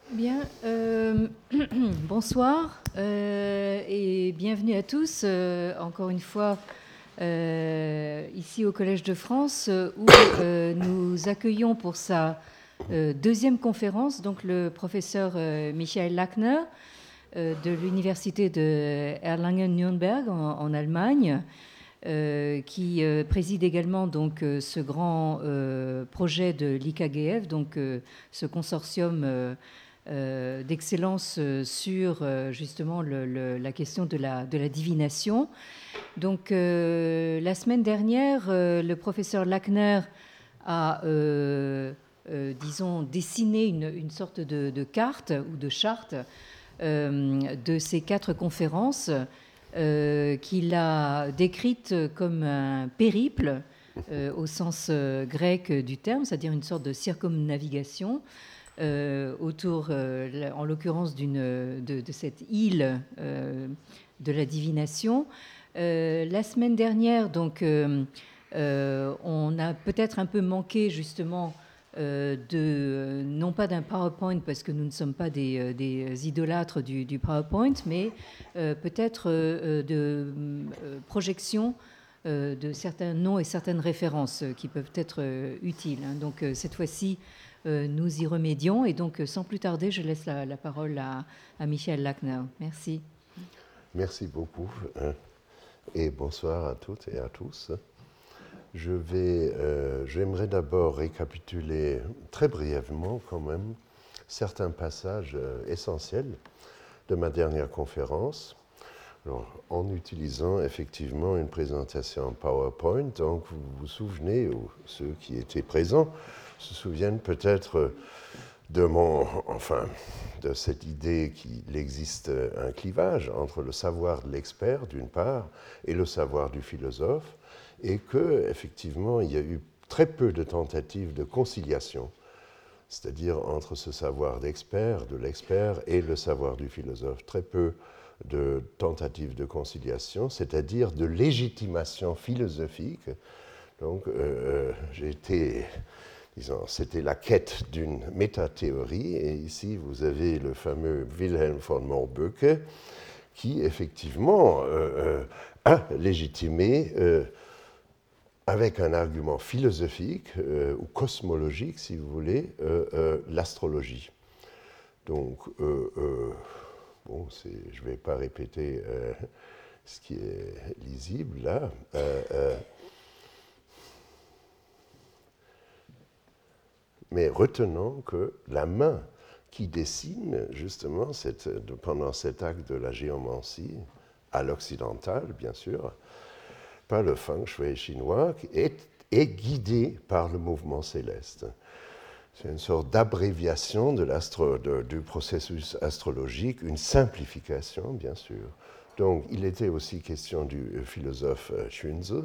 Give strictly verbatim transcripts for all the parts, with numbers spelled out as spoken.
Bien, euh, bonsoir euh, et bienvenue à tous, euh, encore une fois, euh, ici au Collège de France, où euh, nous accueillons pour sa euh, deuxième conférence, donc le professeur euh, Michael Lackner euh, de l'Université de Erlangen-Nürnberg en, en Allemagne, euh, qui euh, préside également donc, euh, ce grand euh, projet de l'I K G F, donc euh, ce consortium euh, Euh, d'excellence euh, sur euh, justement le, le, la question de la, de la divination. Donc euh, la semaine dernière, euh, le professeur Lackner a, euh, euh, disons, dessiné une, une sorte de, de carte ou de charte euh, de ces quatre conférences euh, qu'il a décrites comme un périple euh, au sens euh, grec du terme, c'est-à-dire une sorte de circumnavigation euh, autour, euh, en l'occurrence, d'une, de, de cette île euh, de la divination. Euh, la semaine dernière, donc, euh, euh, on a peut-être un peu manqué justement euh, de, non pas d'un PowerPoint, parce que nous ne sommes pas des, des idolâtres du, du PowerPoint, mais euh, peut-être euh, de euh, projection euh, de certains noms et certaines références qui peuvent être euh, utiles. Hein. Donc euh, cette fois-ci, euh, nous y remédions. Et donc, sans plus tarder, je laisse la, la parole à, à Michael Lackner. Merci. Merci beaucoup et bonsoir à toutes et à tous. Je vais, euh, j'aimerais d'abord récapituler très brièvement quand même certains passages euh, essentiels de ma dernière conférence. Alors, en utilisant effectivement une présentation en PowerPoint, donc vous vous souvenez, ou ceux qui étaient présents se souviennent peut-être de mon, enfin, de cette idée qu'il existe un clivage entre le savoir de l'expert d'une part et le savoir du philosophe, et que effectivement il y a eu très peu de tentatives de conciliation, c'est-à-dire entre ce savoir d'expert, de l'expert, et le savoir du philosophe, très peu de tentatives de conciliation, c'est-à-dire de légitimation philosophique. Donc euh, j'ai été Disons, c'était la quête d'une métathéorie, et ici vous avez le fameux Wilhelm von Morbeuke, qui effectivement euh, a légitimé, euh, avec un argument philosophique euh, ou cosmologique, si vous voulez, euh, euh, l'astrologie. Donc, euh, euh, bon, je ne vais pas répéter euh, ce qui est lisible là. Euh, euh, Mais retenons que la main qui dessine justement cette, pendant cet acte de la géomancie, à l'occidental bien sûr, par le feng shui chinois, est, est guidée par le mouvement céleste. C'est une sorte d'abréviation de de, du processus astrologique, une simplification bien sûr. Donc il était aussi question du philosophe Xunzi,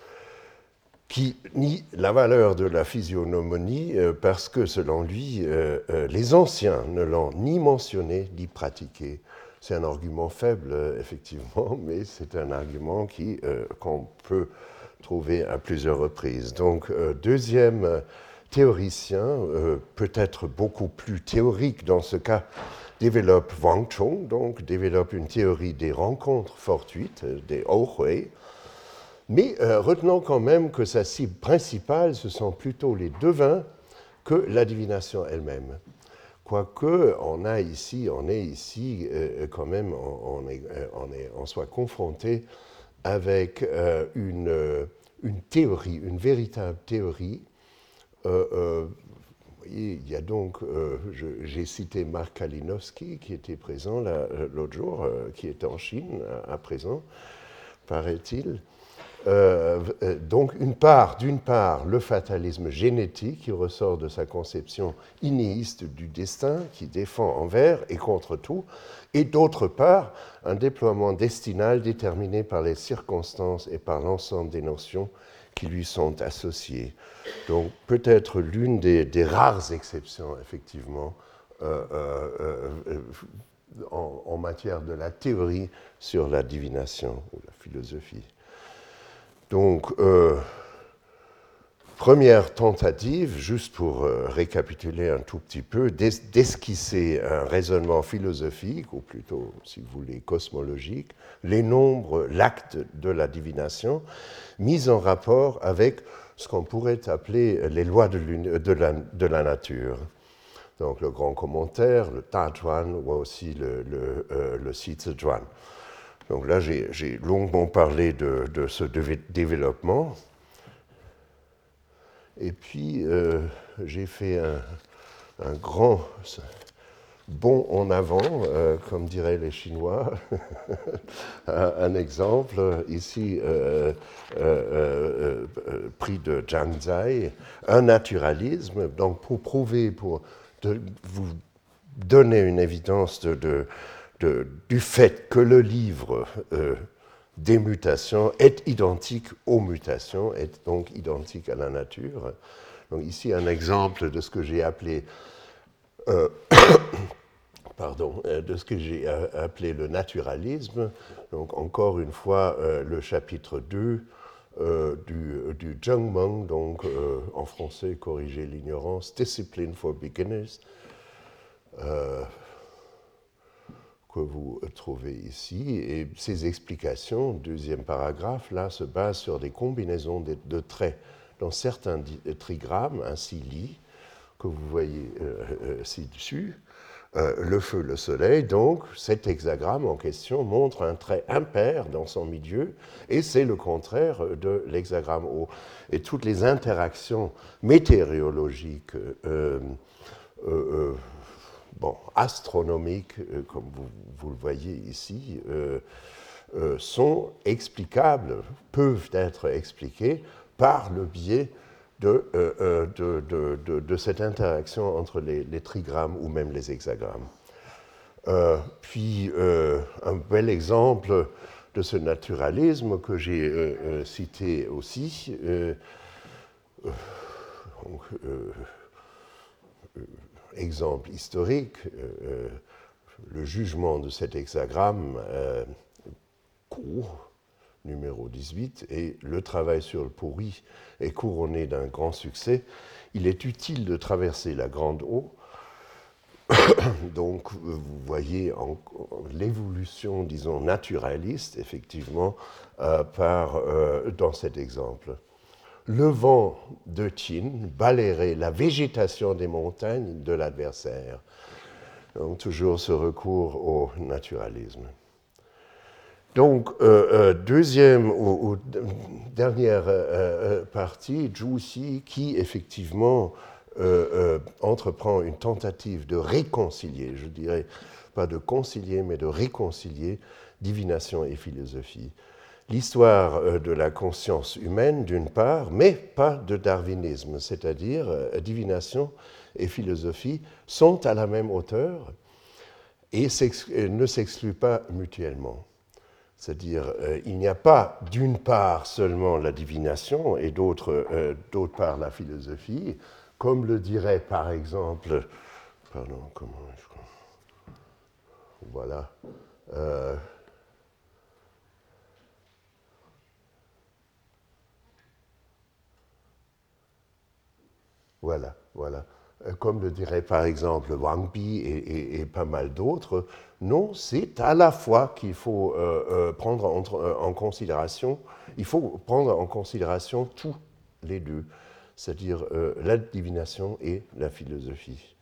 qui nie la valeur de la physiognomonie euh, parce que, selon lui, euh, euh, les anciens ne l'ont ni mentionné ni pratiqué. C'est un argument faible, euh, effectivement, mais c'est un argument qui, euh, qu'on peut trouver à plusieurs reprises. Donc, euh, deuxième euh, théoricien, euh, peut-être beaucoup plus théorique dans ce cas, développe Wang Chong, donc développe une théorie des rencontres fortuites, des Ouhui. Mais euh, retenons quand même que sa cible principale, ce sont plutôt les devins que la divination elle-même. Quoique on a ici, on est ici euh, quand même, on, on, est, on, est, on soit confronté avec euh, une, euh, une théorie, une véritable théorie. Euh, euh, il y a donc, euh, je, j'ai cité Mark Kalinowski qui était présent là, l'autre jour, euh, qui est en Chine à, à présent, paraît-il. Euh, donc, une part, d'une part, le fatalisme génétique qui ressort de sa conception inéiste du destin, qui défend envers et contre tout, et d'autre part, un déploiement destinal déterminé par les circonstances et par l'ensemble des notions qui lui sont associées. Donc, peut-être l'une des, des rares exceptions, effectivement, euh, euh, euh, en, en matière de la théorie sur la divination ou la philosophie. Donc, euh, Première tentative, juste pour euh, récapituler un tout petit peu, d'es d'esquisser un raisonnement philosophique, ou plutôt, si vous voulez, cosmologique, les nombres, l'acte de la divination, mis en rapport avec ce qu'on pourrait appeler les lois de, de, la, de la nature. Donc le grand commentaire, le Tajuan, ou aussi le, le, euh, le Zhuan. Donc là, j'ai longuement parlé de, de ce développement. Et puis, euh, j'ai fait un, un grand bond en avant, euh, comme diraient les Chinois. un, un exemple, ici, euh, euh, euh, euh, pris de Zhang Zai, un naturalisme, donc pour prouver, pour de, vous donner une évidence de, de, de, du fait que le livre euh, des mutations est identique aux mutations, est donc identique à la nature. Donc ici, un exemple de ce que j'ai appelé, euh, pardon, de ce que j'ai appelé le naturalisme. Donc encore une fois, euh, le chapitre deux euh, du, du Zhengmeng, donc euh, en français, corriger l'ignorance, Discipline for Beginners, euh, que vous trouvez ici. Et ces explications, deuxième paragraphe, là, se basent sur des combinaisons de, de traits dans certains trigrammes, ainsi Li, que vous voyez euh, ci-dessus, euh, le feu, le soleil. Donc, cet hexagramme en question montre un trait impair dans son milieu, et c'est le contraire de l'hexagramme O. Et toutes les interactions météorologiques euh, euh, euh, bon, astronomiques, euh, comme vous, vous, le voyez ici, euh, euh, sont explicables, peuvent être expliquées par le biais de, euh, de, de, de, de cette interaction entre les, les trigrammes ou même les hexagrammes. Euh, puis, euh, un bel exemple de ce naturalisme que j'ai euh, euh, cité aussi, euh, donc, euh, exemple historique, euh, le jugement de cet hexagramme euh, court, numéro dix-huit, et le travail sur le pourri est couronné d'un grand succès. Il est utile de traverser la grande eau. Donc, vous voyez l'évolution, disons, naturaliste, effectivement, euh, par, euh, dans cet exemple. Le vent de Qin balayerait la végétation des montagnes de l'adversaire. Donc, toujours ce recours au naturalisme. Donc, euh, euh, deuxième ou, ou dernière euh, partie, Zhu Xi, qui effectivement euh, euh, entreprend une tentative de réconcilier, je dirais pas de concilier, mais de réconcilier divination et philosophie. L'histoire euh, de la conscience humaine, d'une part, mais pas de darwinisme, c'est-à-dire euh, divination et philosophie sont à la même hauteur et ne s'excluent pas mutuellement. C'est-à-dire, euh, il n'y a pas d'une part seulement la divination et d'autre euh, d'autre part la philosophie, comme le dirait par exemple, pardon, comment je, voilà, euh, voilà, voilà. Comme le dirait par exemple Wang Bi et, et, et pas mal d'autres, non, c'est à la fois qu'il faut euh, euh, prendre en, euh, en considération, il faut prendre en considération tous les deux, c'est-à-dire euh, la divination et la philosophie.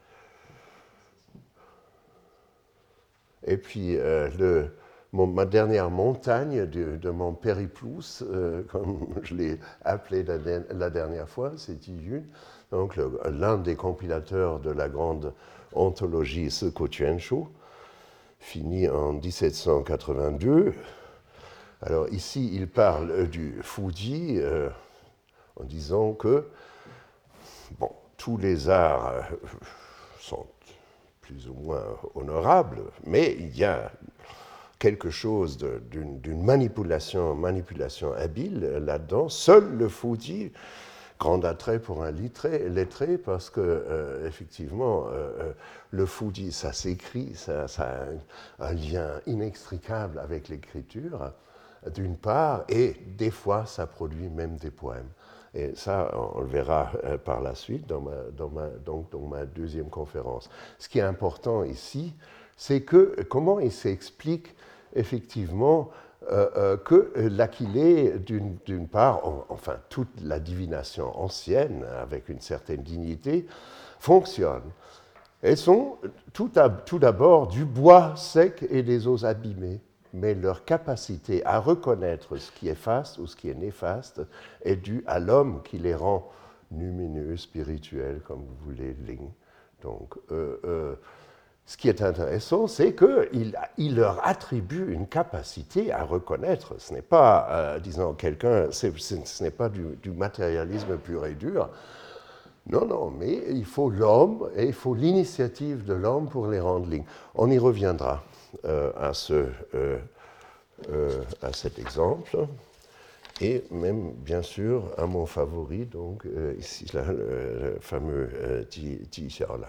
Et puis, euh, le, mon, ma dernière montagne de, de mon périplus, euh, comme je l'ai appelé la, la dernière fois, c'est Yun. Donc, l'un des compilateurs de la grande anthologie Seko Tuanshu, fini en dix-sept cent quatre-vingt-deux. Alors, ici, il parle du Fuji euh, en disant que bon, tous les arts euh, sont plus ou moins honorables, mais il y a quelque chose d'une manipulation, manipulation habile là-dedans. Seul le Fuji, grand attrait pour un lettré, lettré parce que, euh, effectivement, euh, le Fuji, ça s'écrit, ça, ça a un, un lien inextricable avec l'écriture, d'une part, et des fois, ça produit même des poèmes. Et ça, on le verra par la suite dans ma, dans ma, donc, dans ma deuxième conférence. Ce qui est important ici, c'est que comment il s'explique effectivement euh, euh, que l'Aquilée, d'une, d'une part, en, enfin toute la divination ancienne, avec une certaine dignité, fonctionne. Elles sont tout, à, tout d'abord du bois sec et des os abîmés, mais leur capacité à reconnaître ce qui est faste ou ce qui est néfaste est due à l'homme qui les rend lumineux, spirituels, comme vous voulez, Ling. Donc, euh, euh, ce qui est intéressant, c'est qu'il il leur attribue une capacité à reconnaître. Ce n'est pas, euh, disons, quelqu'un, c'est, c'est, ce n'est pas du, du matérialisme pur et dur. Non, non, mais il faut l'homme et il faut l'initiative de l'homme pour les rendre lignes. On y reviendra euh, à, ce, euh, euh, à cet exemple. Et même, bien sûr, à mon favori, donc, euh, ici, là, le, le fameux euh, Ti Xiaolan.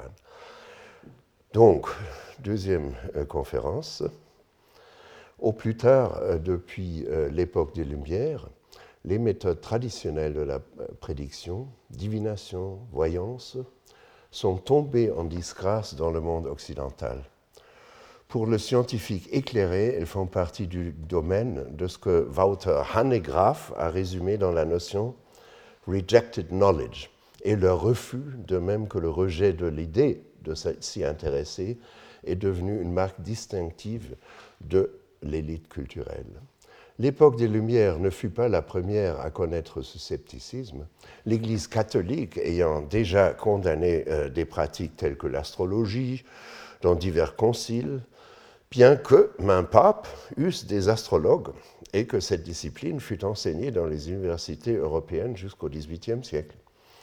Donc, deuxième euh, conférence. Au plus tard, euh, depuis euh, l'époque des Lumières, les méthodes traditionnelles de la prédiction, divination, voyance, sont tombées en disgrâce dans le monde occidental. Pour le scientifique éclairé, elles font partie du domaine de ce que Wouter Hanegraaff a résumé dans la notion « rejected knowledge » et le refus, de même que le rejet de l'idée de s'y intéresser, est devenu une marque distinctive de l'élite culturelle. L'époque des Lumières ne fut pas la première à connaître ce scepticisme, l'Église catholique ayant déjà condamné euh, des pratiques telles que l'astrologie dans divers conciles, bien que maint pape eussent des astrologues et que cette discipline fut enseignée dans les universités européennes jusqu'au dix-huitième siècle.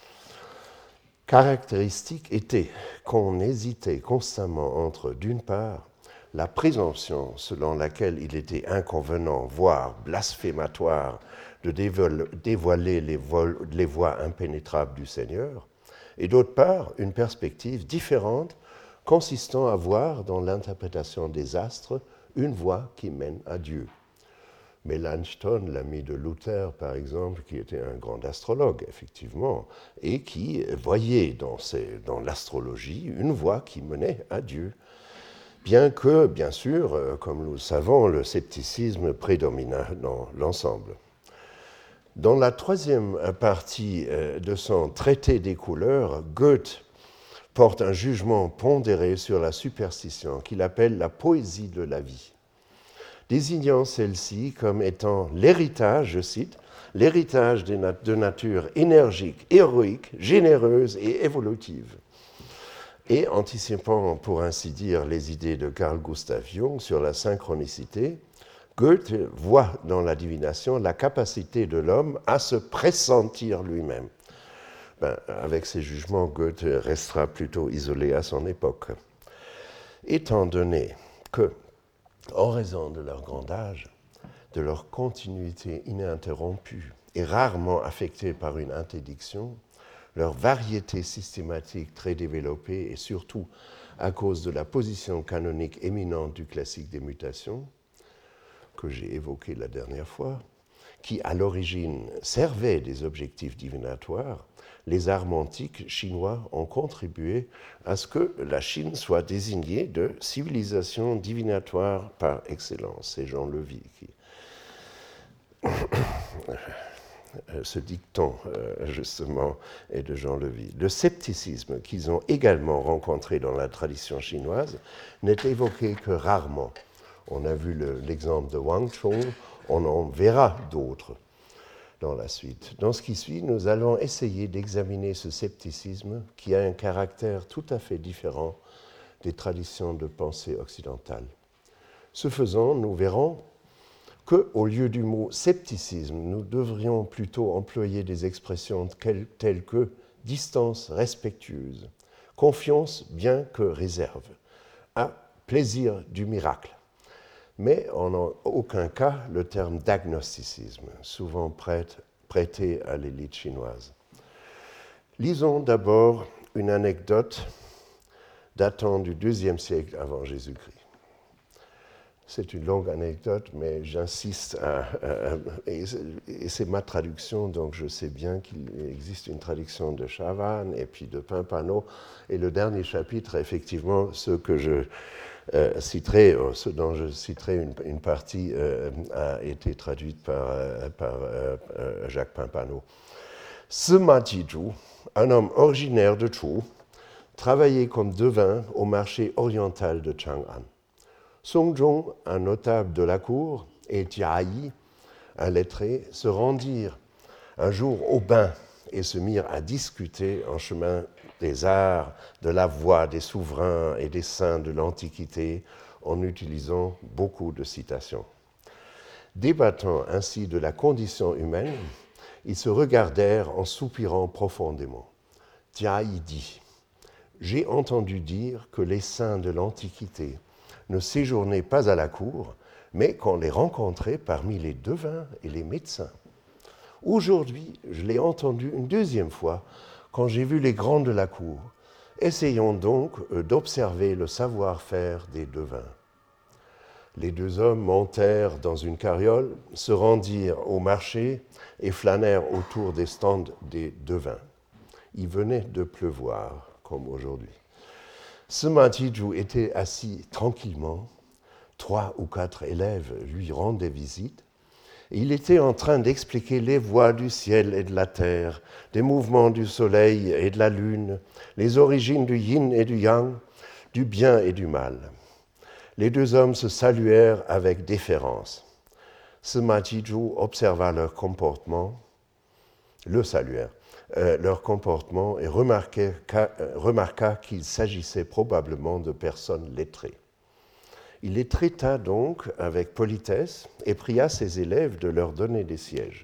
Caractéristique était qu'on hésitait constamment entre, d'une part, la présomption selon laquelle il était inconvenant, voire blasphématoire, de dévoiler les, vols, les voies impénétrables du Seigneur, et d'autre part, une perspective différente consistant à voir dans l'interprétation des astres une voie qui mène à Dieu. Melanchthon, l'ami de Luther, par exemple, qui était un grand astrologue, effectivement, et qui voyait dans, ces, dans l'astrologie une voie qui menait à Dieu. Bien que, bien sûr, comme nous le savons, le scepticisme prédomina dans l'ensemble. Dans la troisième partie de son Traité des couleurs, Goethe porte un jugement pondéré sur la superstition qu'il appelle la poésie de la vie, désignant celle-ci comme étant l'héritage, je cite, l'héritage de nature énergique, héroïque, généreuse et évolutive. Et anticipant, pour ainsi dire, les idées de Carl Gustav Jung sur la synchronicité, Goethe voit dans la divination la capacité de l'homme à se pressentir lui-même. Ben, avec ces jugements, Goethe restera plutôt isolé à son époque. Étant donné que, en raison de leur grand âge, de leur continuité ininterrompue et rarement affectée par une interdiction, leur variété systématique très développée et surtout à cause de la position canonique éminente du classique des mutations, que j'ai évoqué la dernière fois, qui à l'origine servait des objectifs divinatoires, les arts antiques chinois ont contribué à ce que la Chine soit désignée de civilisation divinatoire par excellence. C'est Jean Levy qui... Ce dicton, justement, est de Jean Levy. Le scepticisme qu'ils ont également rencontré dans la tradition chinoise n'est évoqué que rarement. On a vu le, l'exemple de Wang Chong, on en verra d'autres dans la suite. Dans ce qui suit, nous allons essayer d'examiner ce scepticisme qui a un caractère tout à fait différent des traditions de pensée occidentales. Ce faisant, nous verrons qu'au lieu du mot scepticisme, nous devrions plutôt employer des expressions telles que distance respectueuse, confiance bien que réserve, à plaisir du miracle. Mais en aucun cas le terme d'agnosticisme, souvent prêté à l'élite chinoise. Lisons d'abord une anecdote datant du deuxième siècle avant Jésus-Christ. c'est une longue anecdote, mais j'insiste, à, à, à, et, et c'est ma traduction, donc je sais bien qu'il existe une traduction de Chavannes et puis de Pimpano. Et le dernier chapitre, effectivement, ce que je euh, citerai, ce dont je citerai une, une partie, euh, a été traduite par, euh, par euh, Jacques Pimpano. Sima Jizhu, un homme originaire de Zhou, travaillait comme devin au marché oriental de Chang'an. Song Zhong, un notable de la cour, et Jia Yi, un lettré, se rendirent un jour au bain et se mirent à discuter en chemin des arts, de la voix des souverains et des saints de l'Antiquité, en utilisant beaucoup de citations. Débattant ainsi de la condition humaine, ils se regardèrent en soupirant profondément. Jia Yi dit « J'ai entendu dire que les saints de l'Antiquité ne séjournaient pas à la cour, mais qu'on les rencontrait parmi les devins et les médecins. Aujourd'hui, je l'ai entendu une deuxième fois quand j'ai vu les grands de la cour. Essayons donc d'observer le savoir-faire des devins. » Les deux hommes montèrent dans une carriole, se rendirent au marché et flânèrent autour des stands des devins. Il venait de pleuvoir, comme aujourd'hui. Sima Jizhu était assis tranquillement. Trois ou quatre élèves lui rendaient visite. Et il était en train d'expliquer les voies du ciel et de la terre, des mouvements du soleil et de la lune, les origines du yin et du yang, du bien et du mal. Les deux hommes se saluèrent avec déférence. Sima Jizhu observa leur comportement, le saluèrent, euh, leur comportement et remarqua, euh, remarqua qu'il s'agissait probablement de personnes lettrées. Il les traita donc avec politesse et pria ses élèves de leur donner des sièges.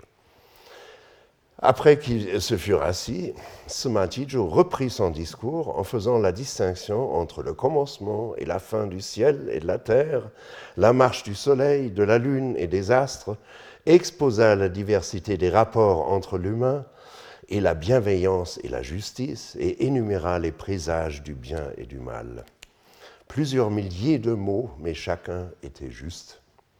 Après qu'ils se furent assis, Sima Jizhu reprit son discours en faisant la distinction entre le commencement et la fin du ciel et de la terre, la marche du soleil, de la lune et des astres, exposa la diversité des rapports entre l'humain et la bienveillance et la justice, et énuméra les présages du bien et du mal. Plusieurs milliers de mots, mais chacun était juste.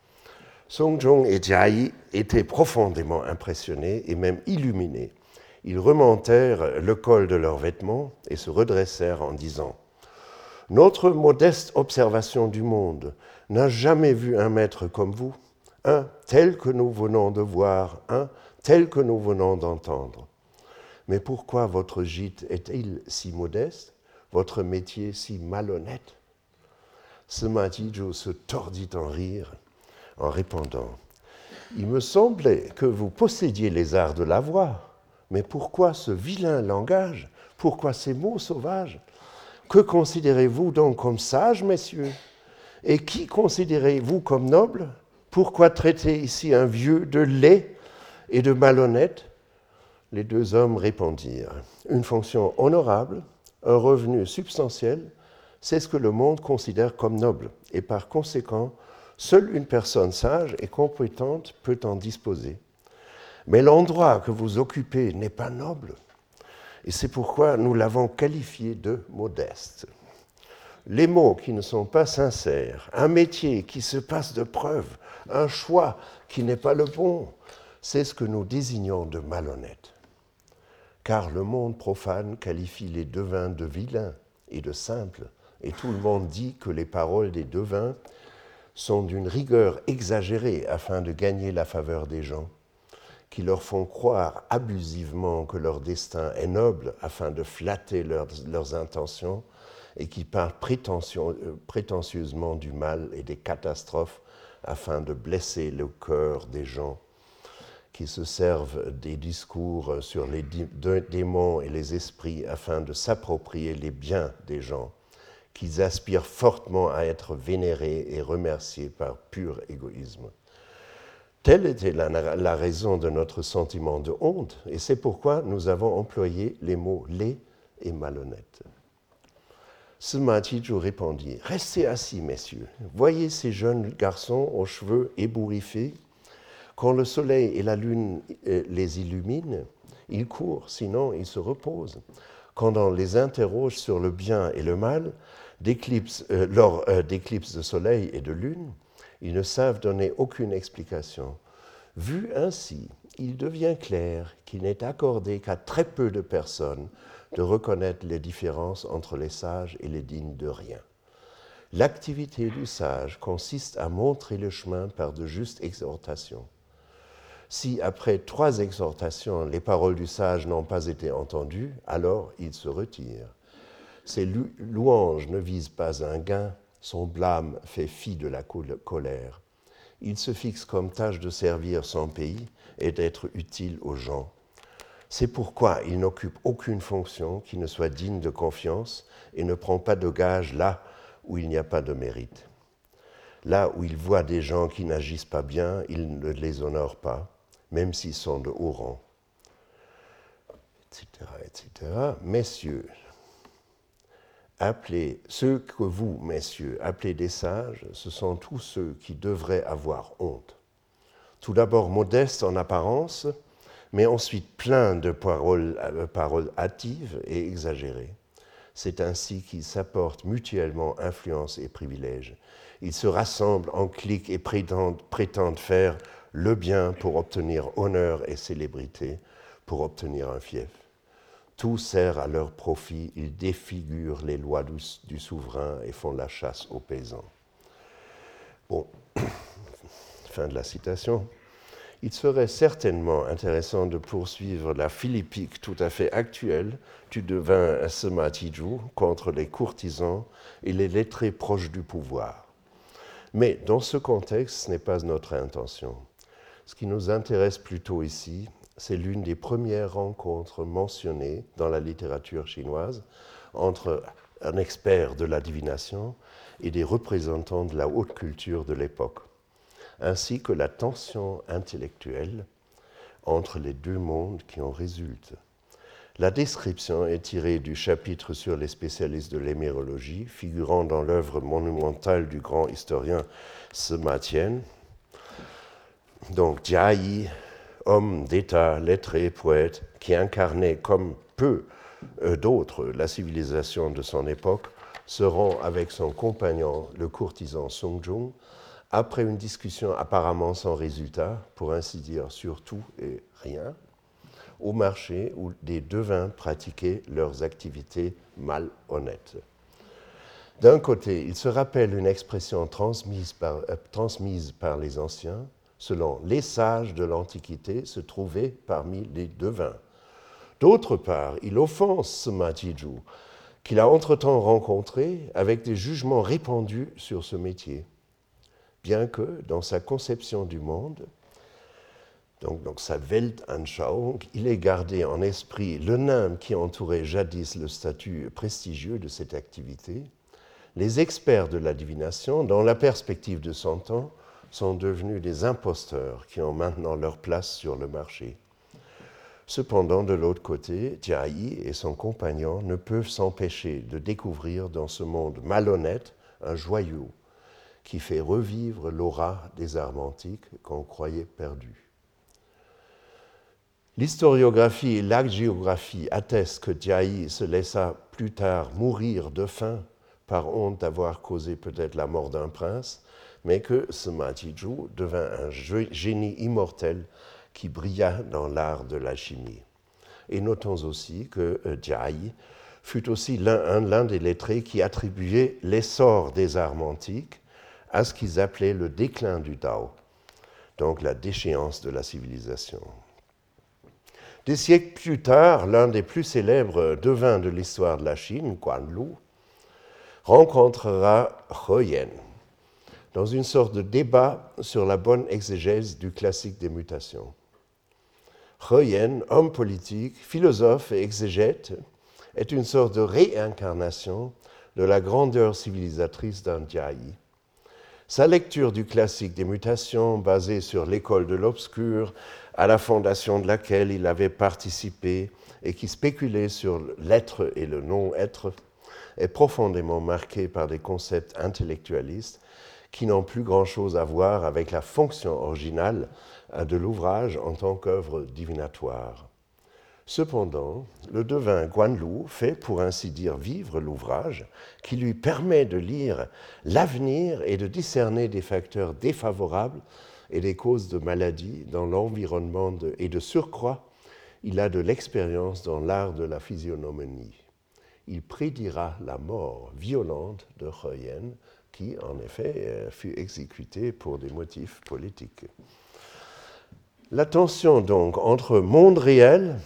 Song Zhong et Jia Yi étaient profondément impressionnés et même illuminés. Ils remontèrent le col de leurs vêtements et se redressèrent en disant « Notre modeste observation du monde n'a jamais vu un maître comme vous, un tel que nous venons de voir, un tel que nous venons d'entendre. Mais pourquoi votre gîte est-il si modeste, votre métier si malhonnête ?» Sima Jizhu se tordit en rire en répondant « Il me semblait que vous possédiez les arts de la voix, mais pourquoi ce vilain langage? Pourquoi ces mots sauvages? Que considérez-vous donc comme sage, messieurs? Et qui considérez-vous comme noble? Pourquoi traiter ici un vieux de laid et de malhonnête ?» Les deux hommes répondirent « Une fonction honorable, un revenu substantiel, c'est ce que le monde considère comme noble, et par conséquent, seule une personne sage et compétente peut en disposer. Mais l'endroit que vous occupez n'est pas noble, et c'est pourquoi nous l'avons qualifié de modeste. Les mots qui ne sont pas sincères, un métier qui se passe de preuves, un choix qui n'est pas le bon, c'est ce que nous désignons de malhonnête. Car le monde profane qualifie les devins de vilains et de simples, et tout le monde dit que les paroles des devins sont d'une rigueur exagérée afin de gagner la faveur des gens, qui leur font croire abusivement que leur destin est noble afin de flatter leurs, leurs intentions et qui parlent prétentieusement du mal et des catastrophes afin de blesser le cœur des gens, qui se servent des discours sur les démons et les esprits afin de s'approprier les biens des gens, qu'ils aspirent fortement à être vénérés et remerciés par pur égoïsme. Telle était la, la raison de notre sentiment de honte, et c'est pourquoi nous avons employé les mots laid et malhonnête. Sima Jizhu répondit « Restez assis, messieurs. Voyez ces jeunes garçons aux cheveux ébouriffés. Quand le soleil et la lune les illuminent, ils courent, sinon ils se reposent. Quand on les interroge sur le bien et le mal, d'éclipse, euh, lors euh, d'éclipses de soleil et de lune, Ils ne savent donner aucune explication. Vu ainsi, il devient clair qu'il n'est accordé qu'à très peu de personnes de reconnaître les différences entre les sages et les dignes de rien. L'activité du sage consiste à montrer le chemin par de justes exhortations. Si, après trois exhortations, les paroles du sage n'ont pas été entendues, alors il se retire. Ses louanges ne visent pas un gain, son blâme fait fi de la colère. Il se fixe comme tâche de servir son pays et d'être utile aux gens. C'est pourquoi il n'occupe aucune fonction qui ne soit digne de confiance et ne prend pas de gages là où il n'y a pas de mérite. Là où il voit des gens qui n'agissent pas bien, il ne les honore pas, même s'ils sont de haut rang, et cetera, et cetera. Messieurs, appelez, ceux que vous, messieurs, appelez des sages, ce sont tous ceux qui devraient avoir honte. Tout d'abord modestes en apparence, mais ensuite pleins de paroles, euh, paroles hâtives et exagérées. C'est ainsi qu'ils s'apportent mutuellement influence et privilèges. Ils se rassemblent en cliques et prétendent, prétendent faire le bien pour obtenir honneur et célébrité, pour obtenir un fief. Tout sert à leur profit, ils défigurent les lois du, du souverain et font la chasse aux paysans. Bon, fin de la citation. Il serait certainement intéressant de poursuivre la philippique tout à fait actuelle du devin Sima Tiju contre les courtisans et les lettrés proches du pouvoir. Mais dans ce contexte, ce n'est pas notre intention. Ce qui nous intéresse plutôt ici, c'est l'une des premières rencontres mentionnées dans la littérature chinoise entre un expert de la divination et des représentants de la haute culture de l'époque, ainsi que la tension intellectuelle entre les deux mondes qui en résulte. La description est tirée du chapitre sur les spécialistes de l'hémérologie, figurant dans l'œuvre monumentale du grand historien Sima Tian. Donc, Jia Yi, homme d'État, lettré, poète, qui incarnait comme peu d'autres la civilisation de son époque, se rend avec son compagnon, le courtisan Song Zhong, après une discussion apparemment sans résultat, pour ainsi dire sur tout et rien, au marché où des devins pratiquaient leurs activités malhonnêtes. D'un côté, il se rappelle une expression transmise par, euh, transmise par les anciens, selon les sages de l'Antiquité se trouvaient parmi les devins. D'autre part, il offense Sima Tiju, qu'il a entre-temps rencontré avec des jugements répandus sur ce métier. Bien que, dans sa conception du monde, donc, donc sa Weltanschauung, il ait gardé en esprit le nain qui entourait jadis le statut prestigieux de cette activité, les experts de la divination, dans la perspective de son temps, sont devenus des imposteurs qui ont maintenant leur place sur le marché. Cependant, de l'autre côté, Jia Yi et son compagnon ne peuvent s'empêcher de découvrir dans ce monde malhonnête un joyau qui fait revivre l'aura des arts antiques qu'on croyait perdus. L'historiographie et l'hagiographie attestent que Jia Yi se laissa plus tard mourir de faim par honte d'avoir causé peut-être la mort d'un prince, mais que Sima Tiju devint un génie immortel qui brilla dans l'art de l'alchimie. Et notons aussi que Jia Yi fut aussi l'un, l'un des lettrés qui attribuait l'essor des arts antiques à ce qu'ils appelaient le déclin du Tao, donc la déchéance de la civilisation. Des siècles plus tard, l'un des plus célèbres devins de l'histoire de la Chine, Guan Lu, rencontrera He Yan dans une sorte de débat sur la bonne exégèse du classique des mutations. He Yan, homme politique, philosophe et exégète, est une sorte de réincarnation de la grandeur civilisatrice d'un Jia Yi. Sa lecture du classique des mutations, basée sur l'école de l'obscur, à la fondation de laquelle il avait participé et qui spéculait sur l'être et le non-être, est profondément marquée par des concepts intellectualistes qui n'ont plus grand-chose à voir avec la fonction originale de l'ouvrage en tant qu'œuvre divinatoire. Cependant, le devin Guanlu fait, pour ainsi dire, vivre l'ouvrage qui lui permet de lire l'avenir et de discerner des facteurs défavorables et des causes de maladies dans l'environnement de, et de surcroît, il a de l'expérience dans l'art de la physiognomonie. Il prédira la mort violente de Huyen, qui, en effet, fut exécuté pour des motifs politiques. La tension, donc, entre monde réel,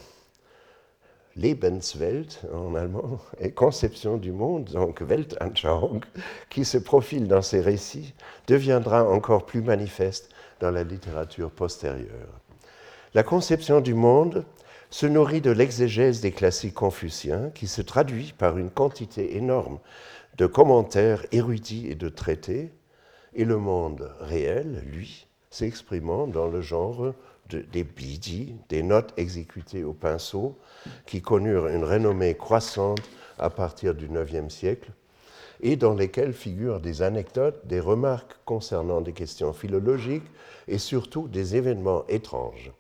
Lebenswelt en allemand, et conception du monde, donc Weltanschauung, qui se profile dans ces récits, deviendra encore plus manifeste dans la littérature postérieure. La conception du monde se nourrit de l'exégèse des classiques confuciens, qui se traduit par une quantité énorme de commentaires érudits et de traités, et le monde réel, lui, s'exprimant dans le genre de, des bidi, des notes exécutées au pinceau, qui connurent une renommée croissante à partir du neuvième siècle, et dans lesquelles figurent des anecdotes, des remarques concernant des questions philologiques et surtout des événements étranges.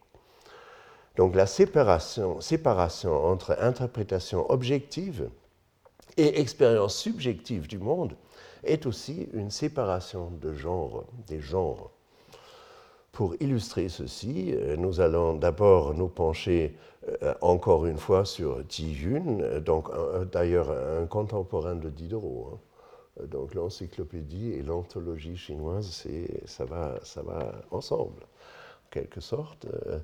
Donc la séparation, séparation entre interprétation objective et expérience subjective du monde est aussi une séparation de genres, des genres. Pour illustrer ceci, nous allons d'abord nous pencher euh, encore une fois sur Ti Yun, donc d'ailleurs un contemporain de Diderot. Hein. Donc l'encyclopédie et l'anthologie chinoise, ça va, ça va ensemble, en quelque sorte. Euh,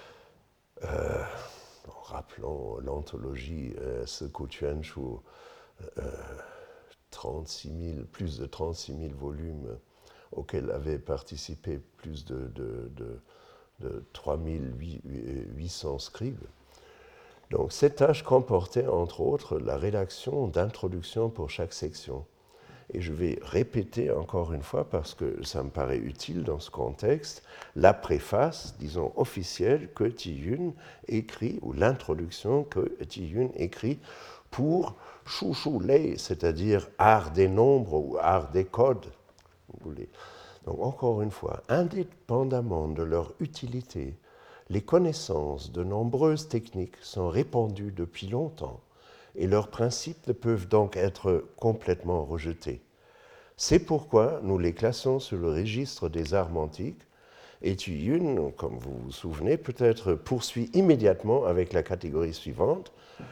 euh, rappelons l'anthologie euh, Siku Chuanshu, euh, trente-six mille, plus de trente-six mille volumes auxquels avaient participé plus de, de, de, de trois mille huit cents scribes. Donc cette tâche comportait entre autres la rédaction d'introductions pour chaque section. Et je vais répéter encore une fois, parce que ça me paraît utile dans ce contexte, la préface, disons officielle, que Ti Yun écrit, ou l'introduction que Ti Yun écrit pour Shu Shu Lei, c'est-à-dire art des nombres ou art des codes. Vous voulez. Donc encore une fois, indépendamment de leur utilité, les connaissances de nombreuses techniques sont répandues depuis longtemps et leurs principes ne peuvent donc être complètement rejetés. C'est pourquoi nous les classons sur le registre des arts antiques et Ti Yun, comme vous vous souvenez, peut-être poursuit immédiatement avec la catégorie suivante,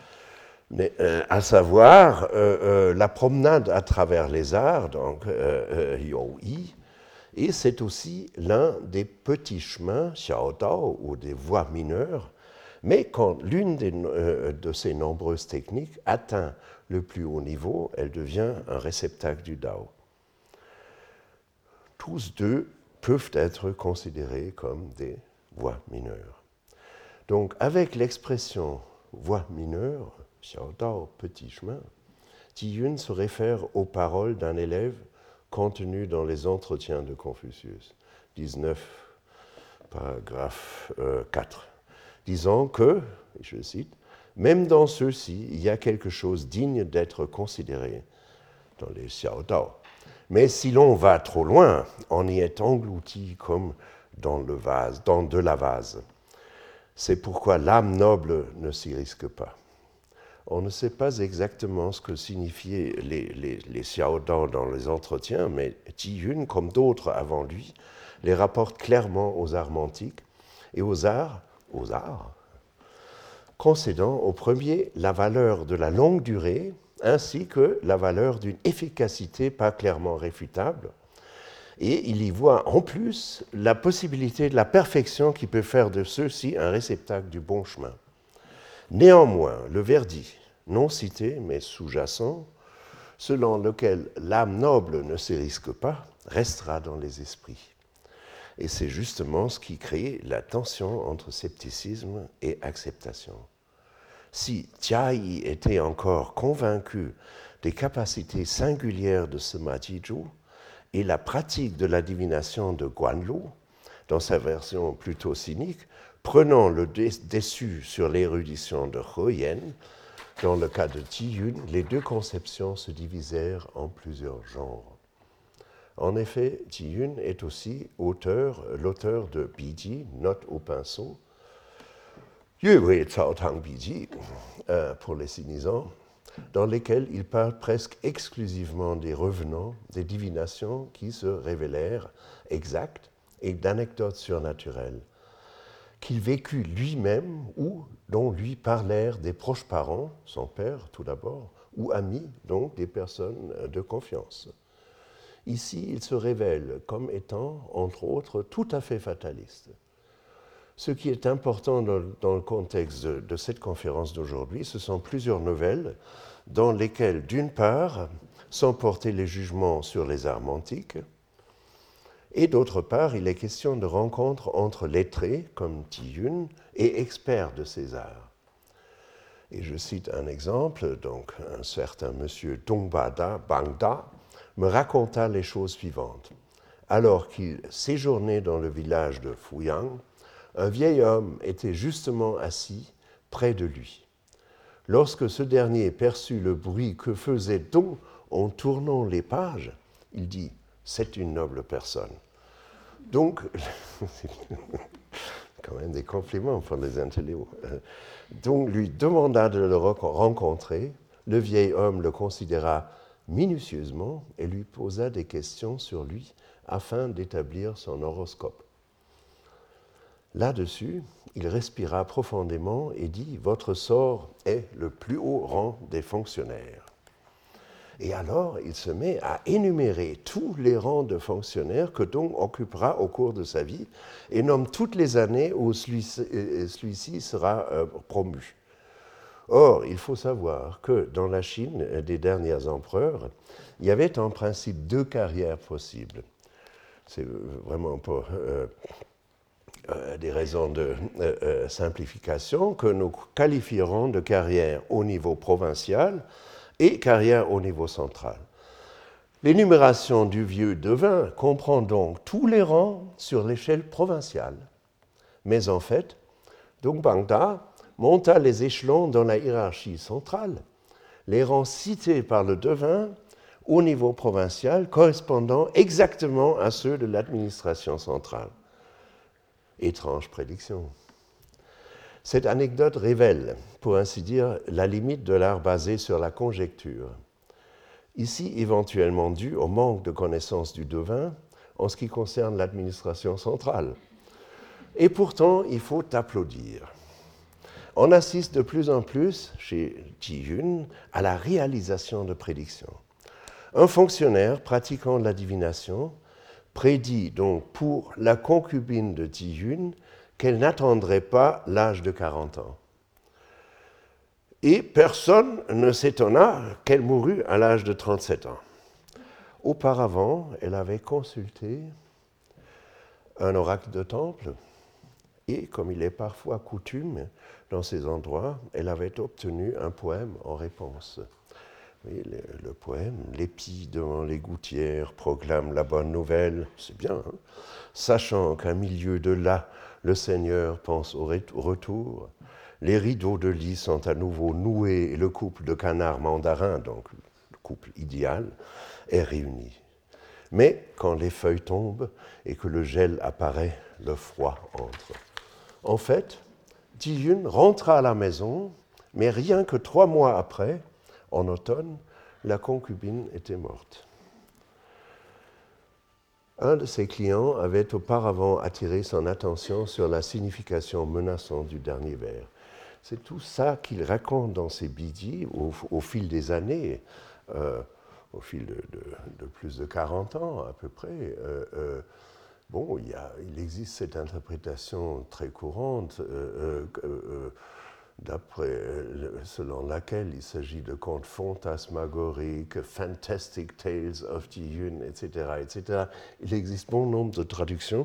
mais, euh, à savoir euh, euh, la promenade à travers les arts, donc euh, euh, Youyi, et c'est aussi l'un des petits chemins, Xiaodao, ou des voies mineures, mais quand l'une des, euh, de ces nombreuses techniques atteint le plus haut niveau, elle devient un réceptacle du Dao. Tous deux peuvent être considérés comme des voies mineures. Donc avec l'expression voie mineure, Xiaodao, petit chemin, Ti Yun se réfère aux paroles d'un élève contenues dans les entretiens de Confucius, dix-neuf, paragraphe euh, quatre, disant que, je cite, « Même dans ceux-ci, il y a quelque chose digne d'être considéré dans les Xiaodao. Mais si l'on va trop loin, on y est englouti comme dans le vase, dans de la vase. C'est pourquoi l'âme noble ne s'y risque pas. » On ne sait pas exactement ce que signifiaient les, les, les Xiaodao dans les entretiens, mais Ti Yun, comme d'autres avant lui, les rapporte clairement aux arts antiques et aux arts, aux arts, concédant au premier la valeur de la longue durée ainsi que la valeur d'une efficacité pas clairement réfutable. Et il y voit en plus la possibilité de la perfection qui peut faire de ceux-ci un réceptacle du bon chemin. Néanmoins, le verdict, non cité mais sous-jacent, selon lequel l'âme noble ne se risque pas, restera dans les esprits. Et c'est justement ce qui crée la tension entre scepticisme et acceptation. Si Tiayi était encore convaincu des capacités singulières de Sima Jizhu et la pratique de la divination de Guanlu, dans sa version plutôt cynique, prenant le dessus sur l'érudition de Huyen, dans le cas de Ti Yun, les deux conceptions se divisèrent en plusieurs genres. En effet, Ti Yun est aussi auteur, l'auteur de Biji, notes au pinceau, Yue Cao Tang Biji, pour les Sinisans, dans lesquels il parle presque exclusivement des revenants, des divinations qui se révélèrent exactes et d'anecdotes surnaturelles, qu'il vécut lui-même ou dont lui parlèrent des proches parents, son père tout d'abord, ou amis, donc des personnes de confiance. Ici, il se révèle comme étant, entre autres, tout à fait fataliste. Ce qui est important dans, dans le contexte de, de cette conférence d'aujourd'hui, ce sont plusieurs nouvelles dans lesquelles, d'une part, sont portés les jugements sur les arts antiques, et d'autre part, il est question de rencontres entre lettrés, comme Ti Yun, et experts de ces arts. Et je cite un exemple, donc un certain monsieur Dongbada Bangda me raconta les choses suivantes. Alors qu'il séjournait dans le village de Fuyang, un vieil homme était justement assis près de lui. Lorsque ce dernier perçut le bruit que faisait Dong en tournant les pages, il dit « C'est une noble personne ». Donc, quand même des compliments pour les intellectuels. Donc, lui demanda de le rencontrer. Le vieil homme le considéra minutieusement et lui posa des questions sur lui afin d'établir son horoscope. Là-dessus, il respira profondément et dit « Votre sort est le plus haut rang des fonctionnaires ». Et alors, il se met à énumérer tous les rangs de fonctionnaires que Dong occupera au cours de sa vie et nomme toutes les années où celui-ci, celui-ci sera euh, promu. Or, il faut savoir que dans la Chine des derniers empereurs, il y avait en principe deux carrières possibles. C'est vraiment pas euh, euh, des raisons de euh, euh, simplification que nous qualifierons de carrière au niveau provincial et carrière au niveau central. L'énumération du vieux devin comprend donc tous les rangs sur l'échelle provinciale. Mais en fait, Dongbangda monta les échelons dans la hiérarchie centrale, les rangs cités par le devin au niveau provincial correspondant exactement à ceux de l'administration centrale. Étrange prédiction. Cette anecdote révèle, pour ainsi dire, la limite de l'art basé sur la conjecture. Ici, éventuellement dû au manque de connaissance du devin en ce qui concerne l'administration centrale. Et pourtant, il faut applaudir. On assiste de plus en plus, chez Ti Yun, à la réalisation de prédictions. Un fonctionnaire pratiquant la divination prédit donc pour la concubine de Ti Yun qu'elle n'attendrait pas l'âge de quarante ans. Et personne ne s'étonna qu'elle mourut à l'âge de trente-sept ans. Auparavant, elle avait consulté un oracle de temple et, comme il est parfois coutume dans ces endroits, elle avait obtenu un poème en réponse. Oui, le, le poème « L'épi devant les gouttières proclame la bonne nouvelle », c'est bien, hein, sachant qu'à milieu de là, le Seigneur pense au retour, les rideaux de lit sont à nouveau noués et le couple de canards mandarins, donc le couple idéal, est réuni. Mais quand les feuilles tombent et que le gel apparaît, le froid entre. En fait, Ti Yun rentra à la maison, mais rien que trois mois après, en automne, la concubine était morte. Un de ses clients avait auparavant attiré son attention sur la signification menaçante du dernier vers. C'est tout ça qu'il raconte dans ses bidis au, au fil des années, euh, au fil de, de, de plus de quarante ans à peu près. Euh, euh, bon, il, y a, il existe cette interprétation très courante euh, euh, euh, d'après, selon laquelle il s'agit de contes fantasmagoriques, fantastic tales of Ti Yun, et cetera, et cetera. Il existe bon nombre de traductions,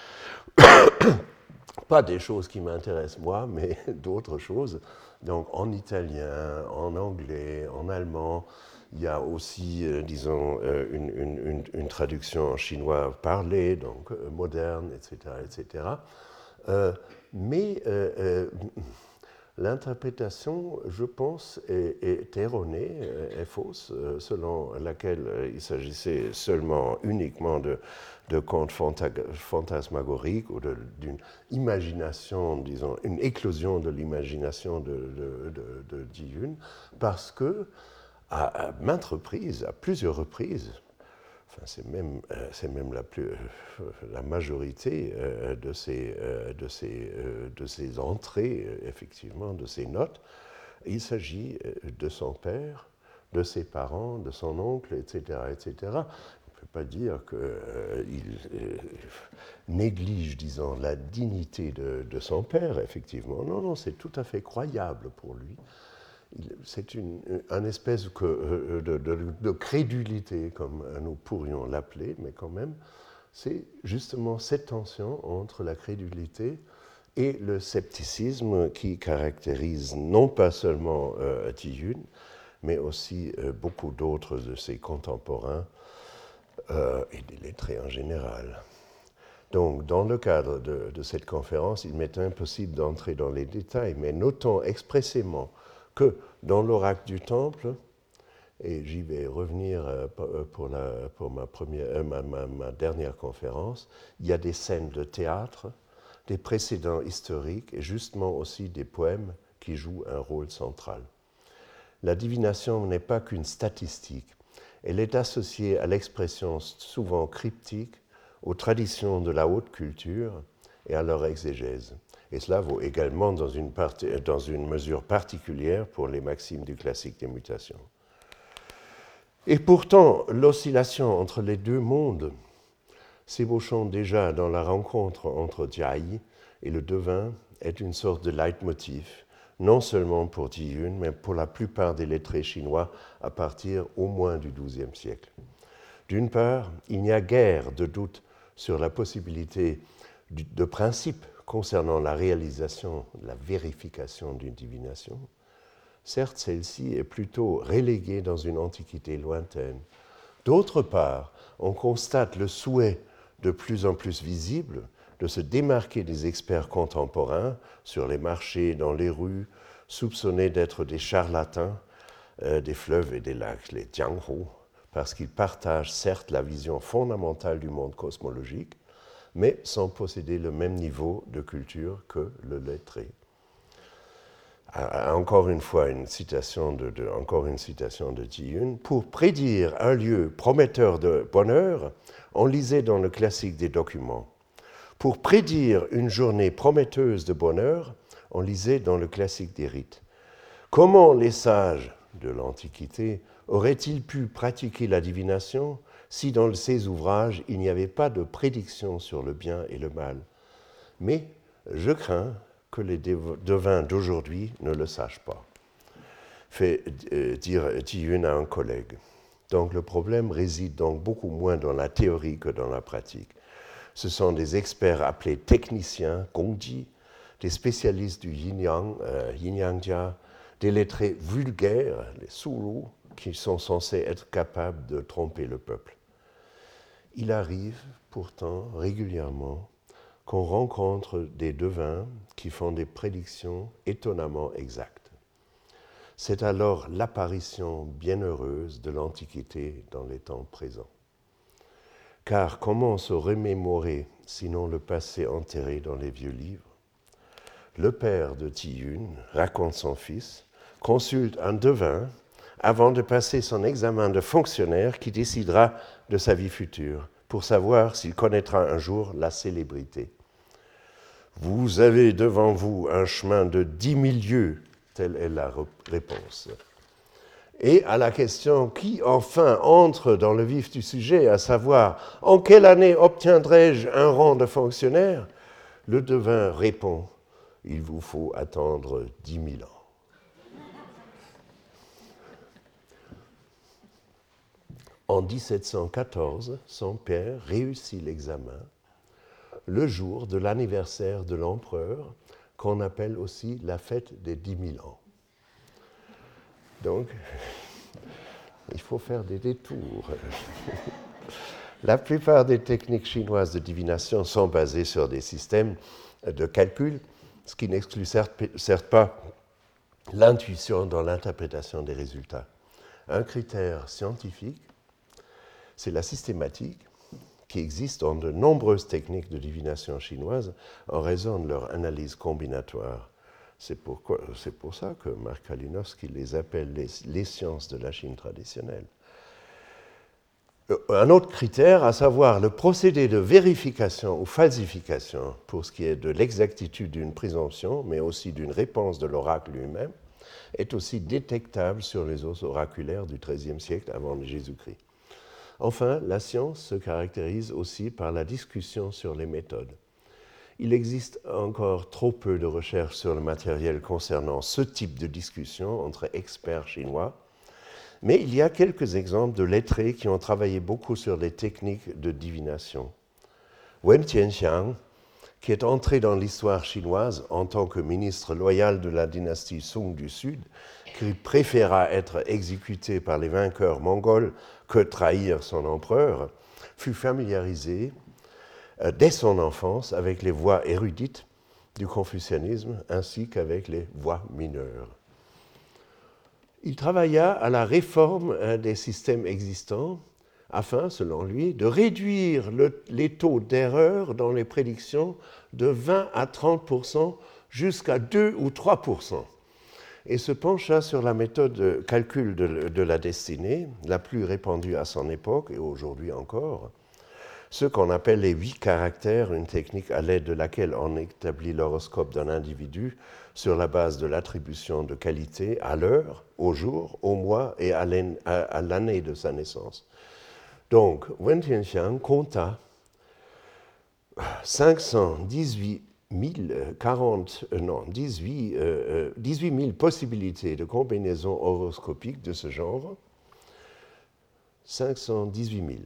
pas des choses qui m'intéressent moi, mais d'autres choses. Donc en italien, en anglais, en allemand. Il y a aussi, euh, disons, euh, une, une, une traduction en chinois parlé, donc euh, moderne, et cetera, et cetera. Euh, mais euh, euh, l'interprétation, je pense, est, est erronée, est fausse, selon laquelle il s'agissait seulement, uniquement de, de contes fantasmagoriques ou d'une imagination, disons, une éclosion de l'imagination de, de, de, de Diyun, parce que, à, à maintes reprises, à plusieurs reprises, enfin, c'est même, euh, c'est même la, plus, euh, la majorité euh, de, ces, euh, de, ces, euh, de ces entrées, euh, effectivement, de ces notes, il s'agit de son père, de ses parents, de son oncle, et cetera, et cetera. On ne peut pas dire qu'il euh, euh, néglige, disons, la dignité de, de son père, effectivement. Non, non, c'est tout à fait croyable pour lui. C'est une, une espèce de, de, de, de crédulité, comme nous pourrions l'appeler, mais quand même, c'est justement cette tension entre la crédulité et le scepticisme qui caractérise non pas seulement euh, Diyun, mais aussi euh, beaucoup d'autres de ses contemporains euh, et des lettrés en général. Donc, dans le cadre de, de cette conférence, il m'est impossible d'entrer dans les détails, mais notons expressément que dans l'oracle du Temple, et j'y vais revenir pour, la, pour ma, première, ma, ma, ma dernière conférence, il y a des scènes de théâtre, des précédents historiques et justement aussi des poèmes qui jouent un rôle central. La divination n'est pas qu'une statistique, elle est associée à l'expression souvent cryptique, aux traditions de la haute culture et à leur exégèse. Et cela vaut également dans une, partie, dans une mesure particulière pour les maximes du classique des mutations. Et pourtant, l'oscillation entre les deux mondes s'ébauchant déjà dans la rencontre entre Jiayi et le devin est une sorte de leitmotiv, non seulement pour Diyun, mais pour la plupart des lettrés chinois à partir au moins du douzième siècle. D'une part, il n'y a guère de doute sur la possibilité de principe concernant la réalisation, la vérification d'une divination. Certes, celle-ci est plutôt reléguée dans une antiquité lointaine. D'autre part, on constate le souhait de plus en plus visible de se démarquer des experts contemporains sur les marchés, dans les rues, soupçonnés d'être des charlatans euh, des fleuves et des lacs, les Jianghu, parce qu'ils partagent certes la vision fondamentale du monde cosmologique, mais sans posséder le même niveau de culture que le lettré. Encore une fois, une citation de, de, encore une citation de Diyun. Pour prédire un lieu prometteur de bonheur, on lisait dans le classique des documents. Pour prédire une journée prometteuse de bonheur, on lisait dans le classique des rites. Comment les sages de l'Antiquité auraient-ils pu pratiquer la divination si dans ces ouvrages il n'y avait pas de prédiction sur le bien et le mal? Mais je crains que les devins d'aujourd'hui ne le sachent pas, fait dire Diyun à un collègue. Donc le problème réside donc beaucoup moins dans la théorie que dans la pratique. Ce sont des experts appelés techniciens, gongji, des spécialistes du yin-yang, euh, yin-yang-jia, des lettrés vulgaires, les suru, qui sont censés être capables de tromper le peuple. Il arrive pourtant régulièrement qu'on rencontre des devins qui font des prédictions étonnamment exactes. C'est alors l'apparition bienheureuse de l'Antiquité dans les temps présents. Car comment se remémorer, sinon le passé enterré dans les vieux livres? Le père de Diyun raconte son fils, consulte un devin avant de passer son examen de fonctionnaire qui décidera de sa vie future, pour savoir s'il connaîtra un jour la célébrité. Vous avez devant vous un chemin de dix mille lieues, telle est la réponse. Et à la question qui enfin entre dans le vif du sujet, à savoir en quelle année obtiendrai-je un rang de fonctionnaire, le devin répond, il vous faut attendre dix mille ans. En dix-sept cent quatorze, son père réussit l'examen le jour de l'anniversaire de l'empereur, qu'on appelle aussi la fête des dix mille ans. Donc, il faut faire des détours. La plupart des techniques chinoises de divination sont basées sur des systèmes de calcul, ce qui n'exclut certes, certes pas l'intuition dans l'interprétation des résultats. Un critère scientifique, c'est la systématique qui existe dans de nombreuses techniques de divination chinoise en raison de leur analyse combinatoire. C'est, pourquoi, c'est pour ça que Mark Kalinowski les appelle les, les sciences de la Chine traditionnelle. Un autre critère, à savoir le procédé de vérification ou falsification pour ce qui est de l'exactitude d'une présomption, mais aussi d'une réponse de l'oracle lui-même, est aussi détectable sur les os oraculaires du treizième siècle avant Jésus-Christ. Enfin, la science se caractérise aussi par la discussion sur les méthodes. Il existe encore trop peu de recherches sur le matériel concernant ce type de discussion entre experts chinois, mais il y a quelques exemples de lettrés qui ont travaillé beaucoup sur les techniques de divination. Wen Tianxiang, qui est entré dans l'histoire chinoise en tant que ministre loyal de la dynastie Song du Sud, qui préféra être exécuté par les vainqueurs mongols que trahir son empereur, fut familiarisé euh, dès son enfance avec les voies érudites du confucianisme ainsi qu'avec les voies mineures. Il travailla à la réforme euh, des systèmes existants afin, selon lui, de réduire le, les taux d'erreur dans les prédictions de vingt à trente pour cent jusqu'à deux ou trois pour cent. Et se pencha sur la méthode de calcul de, de la destinée, la plus répandue à son époque et aujourd'hui encore, ce qu'on appelle les huit caractères, une technique à l'aide de laquelle on établit l'horoscope d'un individu sur la base de l'attribution de qualité à l'heure, au jour, au mois et à l'année de sa naissance. Donc, Wen Tianxiang compta cinq cent dix-huit mille, quarante, euh, non, dix-huit, euh, dix-huit mille possibilités de combinaisons horoscopiques de ce genre. cinq cent dix-huit mille.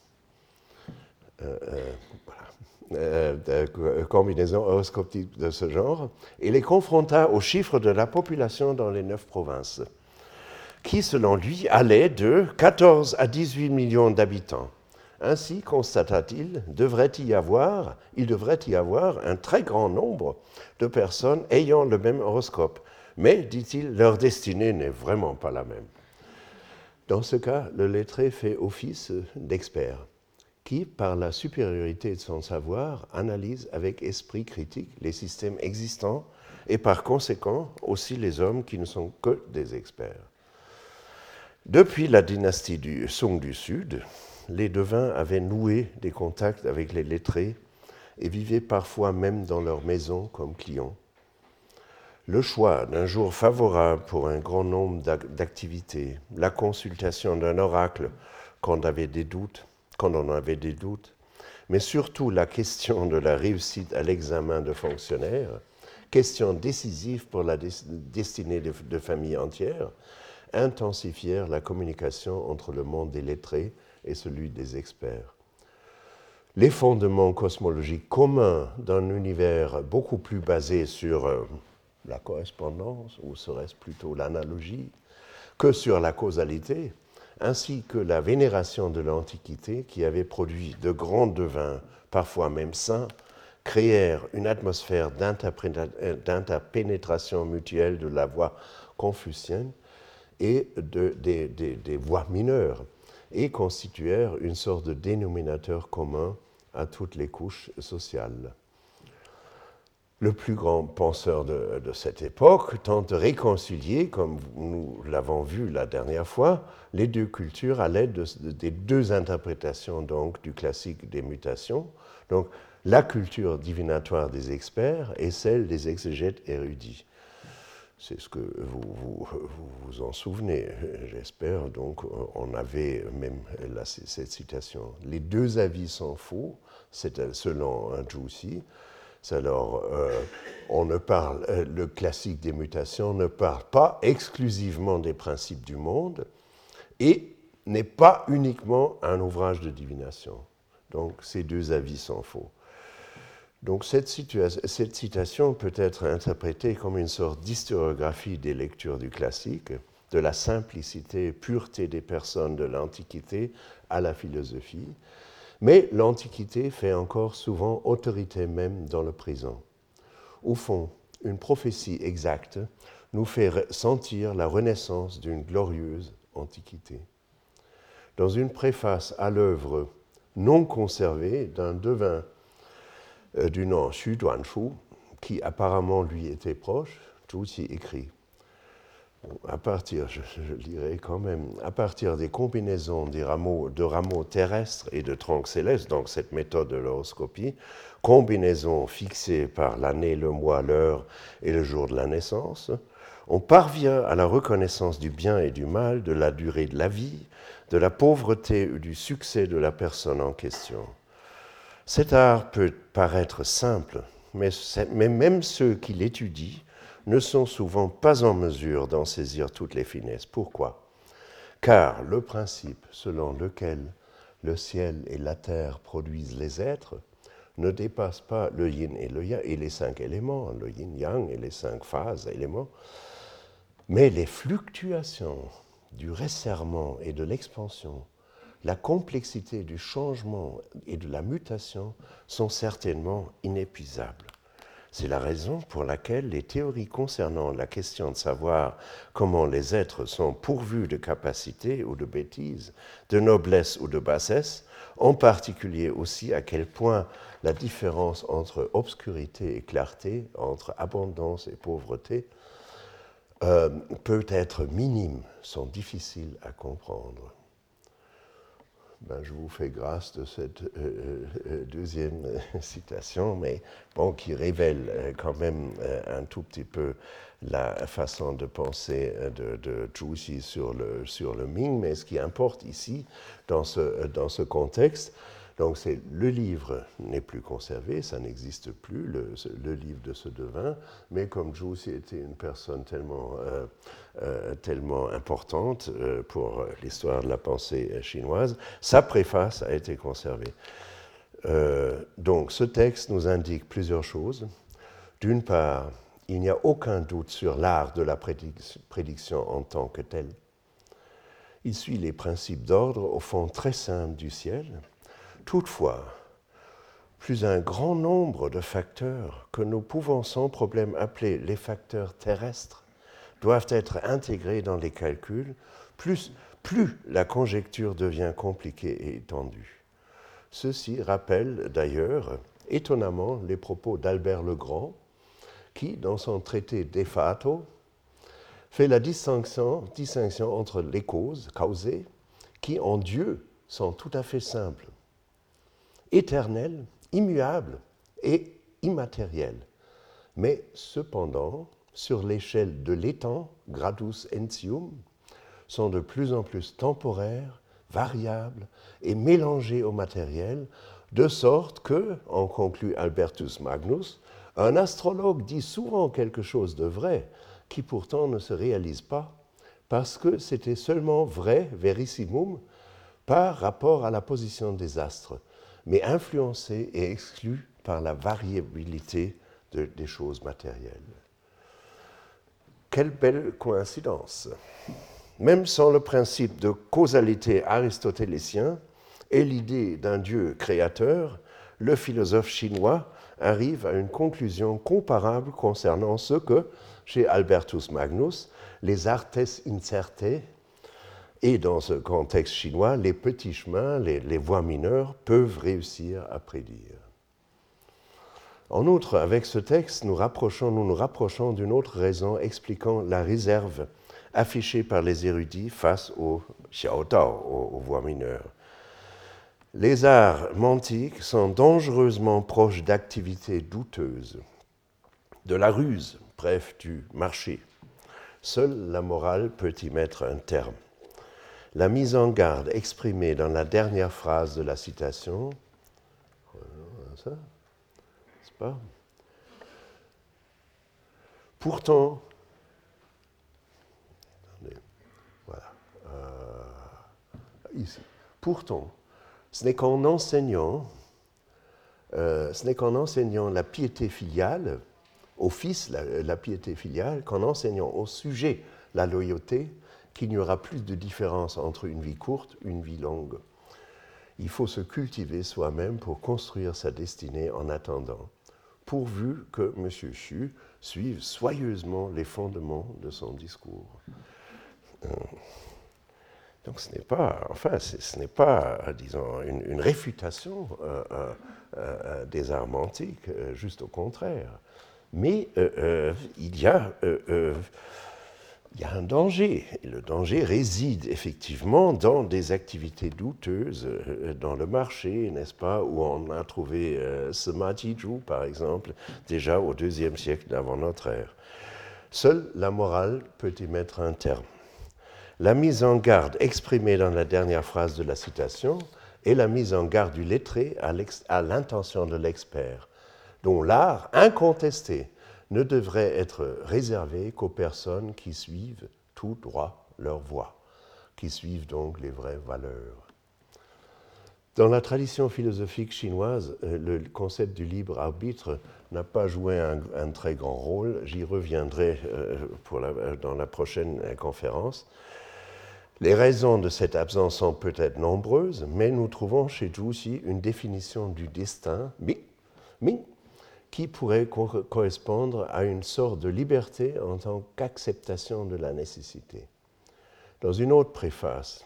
Euh, euh, voilà. Euh, de combinaisons horoscopiques de ce genre, et les confronta aux chiffres de la population dans les neuf provinces, qui, selon lui, allait de quatorze à dix-huit millions d'habitants. Ainsi, constata-t-il, devrait y avoir, il devrait y avoir un très grand nombre de personnes ayant le même horoscope. Mais, dit-il, leur destinée n'est vraiment pas la même. Dans ce cas, le lettré fait office d'expert, qui, par la supériorité de son savoir, analyse avec esprit critique les systèmes existants et, par conséquent, aussi les hommes qui ne sont que des experts. Depuis la dynastie du Song du Sud, les devins avaient noué des contacts avec les lettrés et vivaient parfois même dans leur maison comme clients. Le choix d'un jour favorable pour un grand nombre d'activités, la consultation d'un oracle quand on avait des doutes, quand on avait des doutes, mais surtout la question de la réussite à l'examen de fonctionnaires, question décisive pour la destinée de, de familles entières, intensifièrent la communication entre le monde des lettrés et celui des experts. Les fondements cosmologiques communs d'un univers beaucoup plus basé sur euh, la correspondance, ou serait-ce plutôt l'analogie, que sur la causalité, ainsi que la vénération de l'Antiquité qui avait produit de grands devins, parfois même saints, créèrent une atmosphère d'interpénétration mutuelle de la voie confucienne et de, de, de, des voies mineures, et constituèrent une sorte de dénominateur commun à toutes les couches sociales. Le plus grand penseur de, de cette époque tente de réconcilier, comme nous l'avons vu la dernière fois, les deux cultures à l'aide de, de, des deux interprétations donc, du classique des mutations, donc la culture divinatoire des experts et celle des exégètes érudits. C'est ce que vous vous, vous vous en souvenez, j'espère. Donc, on avait même la, cette citation. Les deux avis sont faux, c'est selon Zhu Xi. Alors, euh, on ne parle, le classique des mutations ne parle pas exclusivement des principes du monde et n'est pas uniquement un ouvrage de divination. Donc, ces deux avis sont faux. Donc cette, cette citation peut être interprétée comme une sorte d'historiographie des lectures du classique, de la simplicité et pureté des personnes de l'Antiquité à la philosophie, mais l'Antiquité fait encore souvent autorité même dans le présent. Au fond, une prophétie exacte nous fait sentir la renaissance d'une glorieuse antiquité. Dans une préface à l'œuvre non conservée d'un devin euh, du nom Xu Duanshu, qui apparemment lui était proche, Zhu écrit bon, à partir, je, je lirai quand même, à partir des combinaisons des rameaux, de rameaux terrestres et de troncs célestes, donc cette méthode de l'horoscopie, combinaison fixée par l'année, le mois, l'heure et le jour de la naissance, on parvient à la reconnaissance du bien et du mal, de la durée de la vie, de la pauvreté ou du succès de la personne en question. Cet art peut paraître simple, mais, mais même ceux qui l'étudient ne sont souvent pas en mesure d'en saisir toutes les finesses. Pourquoi ? Car le principe selon lequel le ciel et la terre produisent les êtres ne dépasse pas le yin et le yang et les cinq éléments, le yin-yang et les cinq phases éléments, mais les fluctuations du resserrement et de l'expansion, la complexité du changement et de la mutation sont certainement inépuisables. C'est la raison pour laquelle les théories concernant la question de savoir comment les êtres sont pourvus de capacités ou de bêtises, de noblesse ou de bassesse, en particulier aussi à quel point la différence entre obscurité et clarté, entre abondance et pauvreté, euh, peut être minime, sont difficiles à comprendre. Ben, je vous fais grâce de cette euh, euh, deuxième euh, citation, mais bon, qui révèle euh, quand même euh, un tout petit peu la façon de penser de, de Zhu Xi sur le, sur le Ming. Mais ce qui importe ici, dans ce, dans ce contexte, donc c'est le livre n'est plus conservé, ça n'existe plus, le, le livre de ce devin, mais comme Zhu Xi était une personne tellement, euh, euh, tellement importante euh, pour l'histoire de la pensée chinoise, sa préface a été conservée. Euh, donc ce texte nous indique plusieurs choses. D'une part, il n'y a aucun doute sur l'art de la prédiction en tant que tel. Il suit les principes d'ordre au fond très simples du ciel. Toutefois, plus un grand nombre de facteurs que nous pouvons sans problème appeler les facteurs terrestres doivent être intégrés dans les calculs, plus, plus la conjecture devient compliquée et étendue. Ceci rappelle d'ailleurs étonnamment les propos d'Albert le Grand, qui, dans son traité De Fato, fait la distinction, distinction entre les causes, causées, qui en Dieu sont tout à fait simples, éternelles, immuables et immatérielles, mais cependant, sur l'échelle de l'étang, gradus entium, sont de plus en plus temporaires, variables et mélangées au matériel, de sorte que, en conclut Albertus Magnus, un astrologue dit souvent quelque chose de vrai qui pourtant ne se réalise pas, parce que c'était seulement vrai, verissimum, par rapport à la position des astres, mais influencé et exclu par la variabilité de, des choses matérielles. Quelle belle coïncidence! Même sans le principe de causalité aristotélicien et l'idée d'un Dieu créateur, le philosophe chinois arrive à une conclusion comparable concernant ce que, chez Albertus Magnus, les artes incerte, et dans ce contexte chinois, les petits chemins, les, les voies mineures, peuvent réussir à prédire. En outre, avec ce texte, nous, rapprochons, nous nous rapprochons d'une autre raison expliquant la réserve affichée par les érudits face au xiaotao, aux, aux voies mineures. Les arts mantiques sont dangereusement proches d'activités douteuses, de la ruse, bref, du marché. Seule la morale peut y mettre un terme. La mise en garde exprimée dans la dernière phrase de la citation, ça, n'est-ce pas? Pourtant, attendez, voilà, euh, ici, pourtant, ce n'est qu'en enseignant, euh, ce n'est qu'en enseignant la piété filiale, au fils la, la piété filiale, qu'en enseignant au sujet la loyauté, qu'il n'y aura plus de différence entre une vie courte et une vie longue. Il faut se cultiver soi-même pour construire sa destinée en attendant. pourvu que M. Xu suive soigneusement les fondements de son discours. Euh, donc ce n'est pas, enfin, ce n'est pas, disons, une, une réfutation euh, euh, euh, des arts antiques, euh, juste au contraire. Mais euh, euh, il y a... Euh, euh, Il y a un danger, et le danger réside effectivement dans des activités douteuses, dans le marché, n'est-ce pas, où on a trouvé euh, Sima Jizhu, par exemple, déjà au deuxième siècle d'avant notre ère. Seule la morale peut y mettre un terme. La mise en garde exprimée dans la dernière phrase de la citation est la mise en garde du lettré à l'intention de l'expert, dont l'art incontesté ne devrait être réservé qu'aux personnes qui suivent tout droit leur voie, qui suivent donc les vraies valeurs. Dans la tradition philosophique chinoise, le concept du libre arbitre n'a pas joué un, un très grand rôle. J'y reviendrai pour la, dans la prochaine conférence. Les raisons de cette absence sont peut-être nombreuses, mais nous trouvons chez Zhu Xi une définition du destin, Ming, Ming, qui pourrait co correspondre à une sorte de liberté en tant qu'acceptation de la nécessité. Dans une autre préface,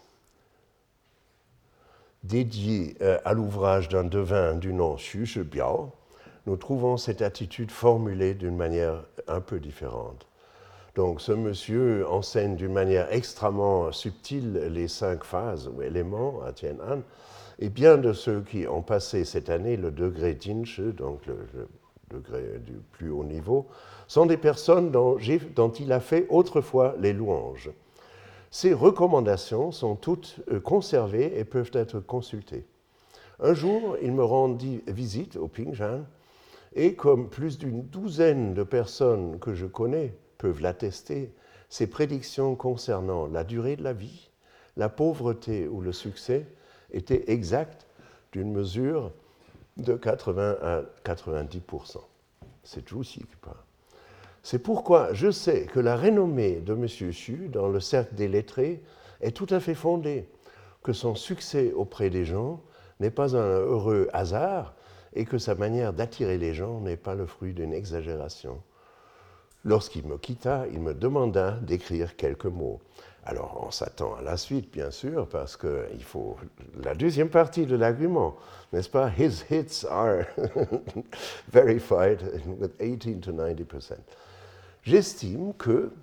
dédiée euh, à l'ouvrage d'un devin du nom Xu Shibiao, nous trouvons cette attitude formulée d'une manière un peu différente. Donc ce monsieur enseigne d'une manière extrêmement subtile les cinq phases ou éléments à Tian'an, et bien de ceux qui ont passé cette année le degré Jinshe, donc le, le degré du plus haut niveau, sont des personnes dont, dont il a fait autrefois les louanges. Ces recommandations sont toutes conservées et peuvent être consultées. Un jour, il me rendit visite au Pingshan, et comme plus d'une douzaine de personnes que je connais peuvent l'attester, ses prédictions concernant la durée de la vie, la pauvreté ou le succès étaient exactes d'une mesure de quatre-vingts à quatre-vingt-dix pour cent. C'est Zhu Xi qui parle. C'est pourquoi je sais que la renommée de M. Xu dans le cercle des lettrés est tout à fait fondée, que son succès auprès des gens n'est pas un heureux hasard et que sa manière d'attirer les gens n'est pas le fruit d'une exagération. Lorsqu'il me quitta, il me demanda d'écrire quelques mots. Alors, on s'attend à la suite, bien sûr, parce qu'il faut la deuxième partie de l'argument, n'est-ce pas? His hits are verified with eighteen to ninety percent. J'estime que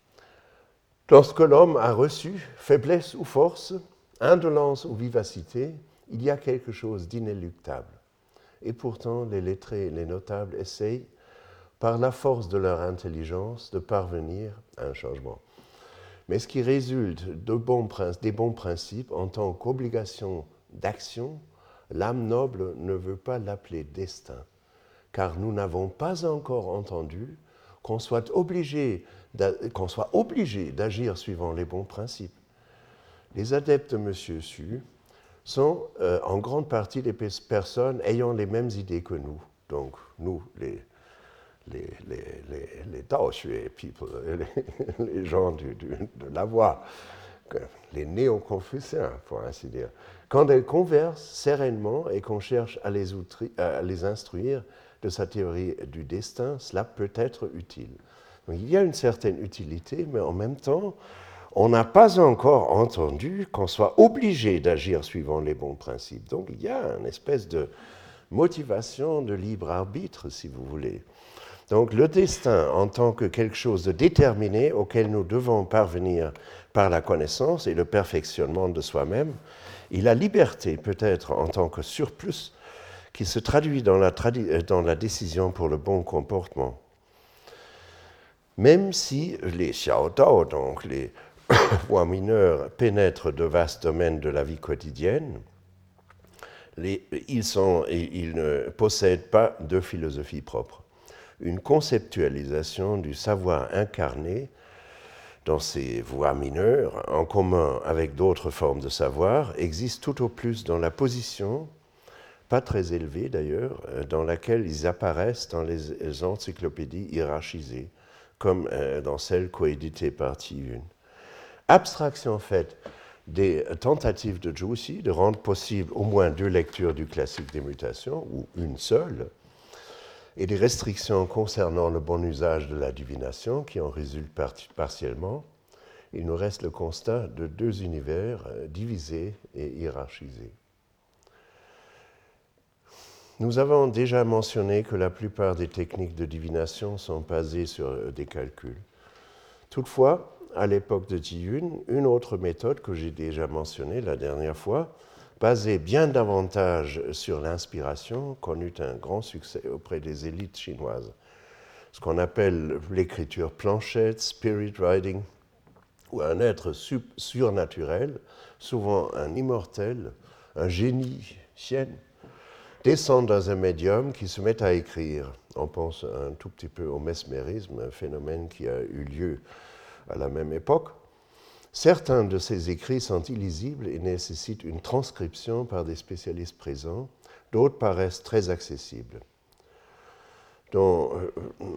lorsque l'homme a reçu faiblesse ou force, indolence ou vivacité, il y a quelque chose d'inéluctable. Et pourtant, les lettrés et les notables essayent, par la force de leur intelligence, de parvenir à un changement. Mais ce qui résulte de bons, des bons principes en tant qu'obligation d'action, l'âme noble ne veut pas l'appeler destin, car nous n'avons pas encore entendu qu'on soit obligé, qu'on soit obligé d'agir suivant les bons principes. Les adeptes de M. Xu sont euh, en grande partie des personnes ayant les mêmes idées que nous. Donc, nous, les les, les, les, les Daoxue people, les, les gens du, du, de la voie, les néo-confucéens, pour ainsi dire, quand elles conversent sereinement et qu'on cherche à les, outri, à les instruire de sa théorie du destin, cela peut être utile. Donc, il y a une certaine utilité, mais en même temps, on n'a pas encore entendu qu'on soit obligé d'agir suivant les bons principes. Donc il y a une espèce de motivation de libre arbitre, si vous voulez. Donc le destin en tant que quelque chose de déterminé auquel nous devons parvenir par la connaissance et le perfectionnement de soi-même, et la liberté peut-être en tant que surplus qui se traduit dans la, tradi- dans la décision pour le bon comportement. Même si les xiaodao, donc les voies mineures, pénètrent de vastes domaines de la vie quotidienne, les, ils, sont, ils ne possèdent pas de philosophie propre. Une conceptualisation du savoir incarné dans ces voies mineures, en commun avec d'autres formes de savoir, existe tout au plus dans la position, pas très élevée d'ailleurs, dans laquelle ils apparaissent dans les encyclopédies hiérarchisées, comme dans celle coéditée par Ti-Yun. Abstraction faite des tentatives de Zhu Xi de rendre possible au moins deux lectures du classique des mutations, ou une seule, et des restrictions concernant le bon usage de la divination qui en résultent par- partiellement, il nous reste le constat de deux univers divisés et hiérarchisés. Nous avons déjà mentionné que la plupart des techniques de divination sont basées sur des calculs. Toutefois, à l'époque de Zhiyun, une autre méthode que j'ai déjà mentionnée la dernière fois, basée bien davantage sur l'inspiration, connut un grand succès auprès des élites chinoises. Ce qu'on appelle l'écriture planchette, spirit writing, où un être surnaturel, souvent un immortel, un génie, xian, descend dans un médium qui se met à écrire. On pense un tout petit peu au mesmérisme, un phénomène qui a eu lieu à la même époque. Certains de ces écrits sont illisibles et nécessitent une transcription par des spécialistes présents, d'autres paraissent très accessibles. Dans, euh,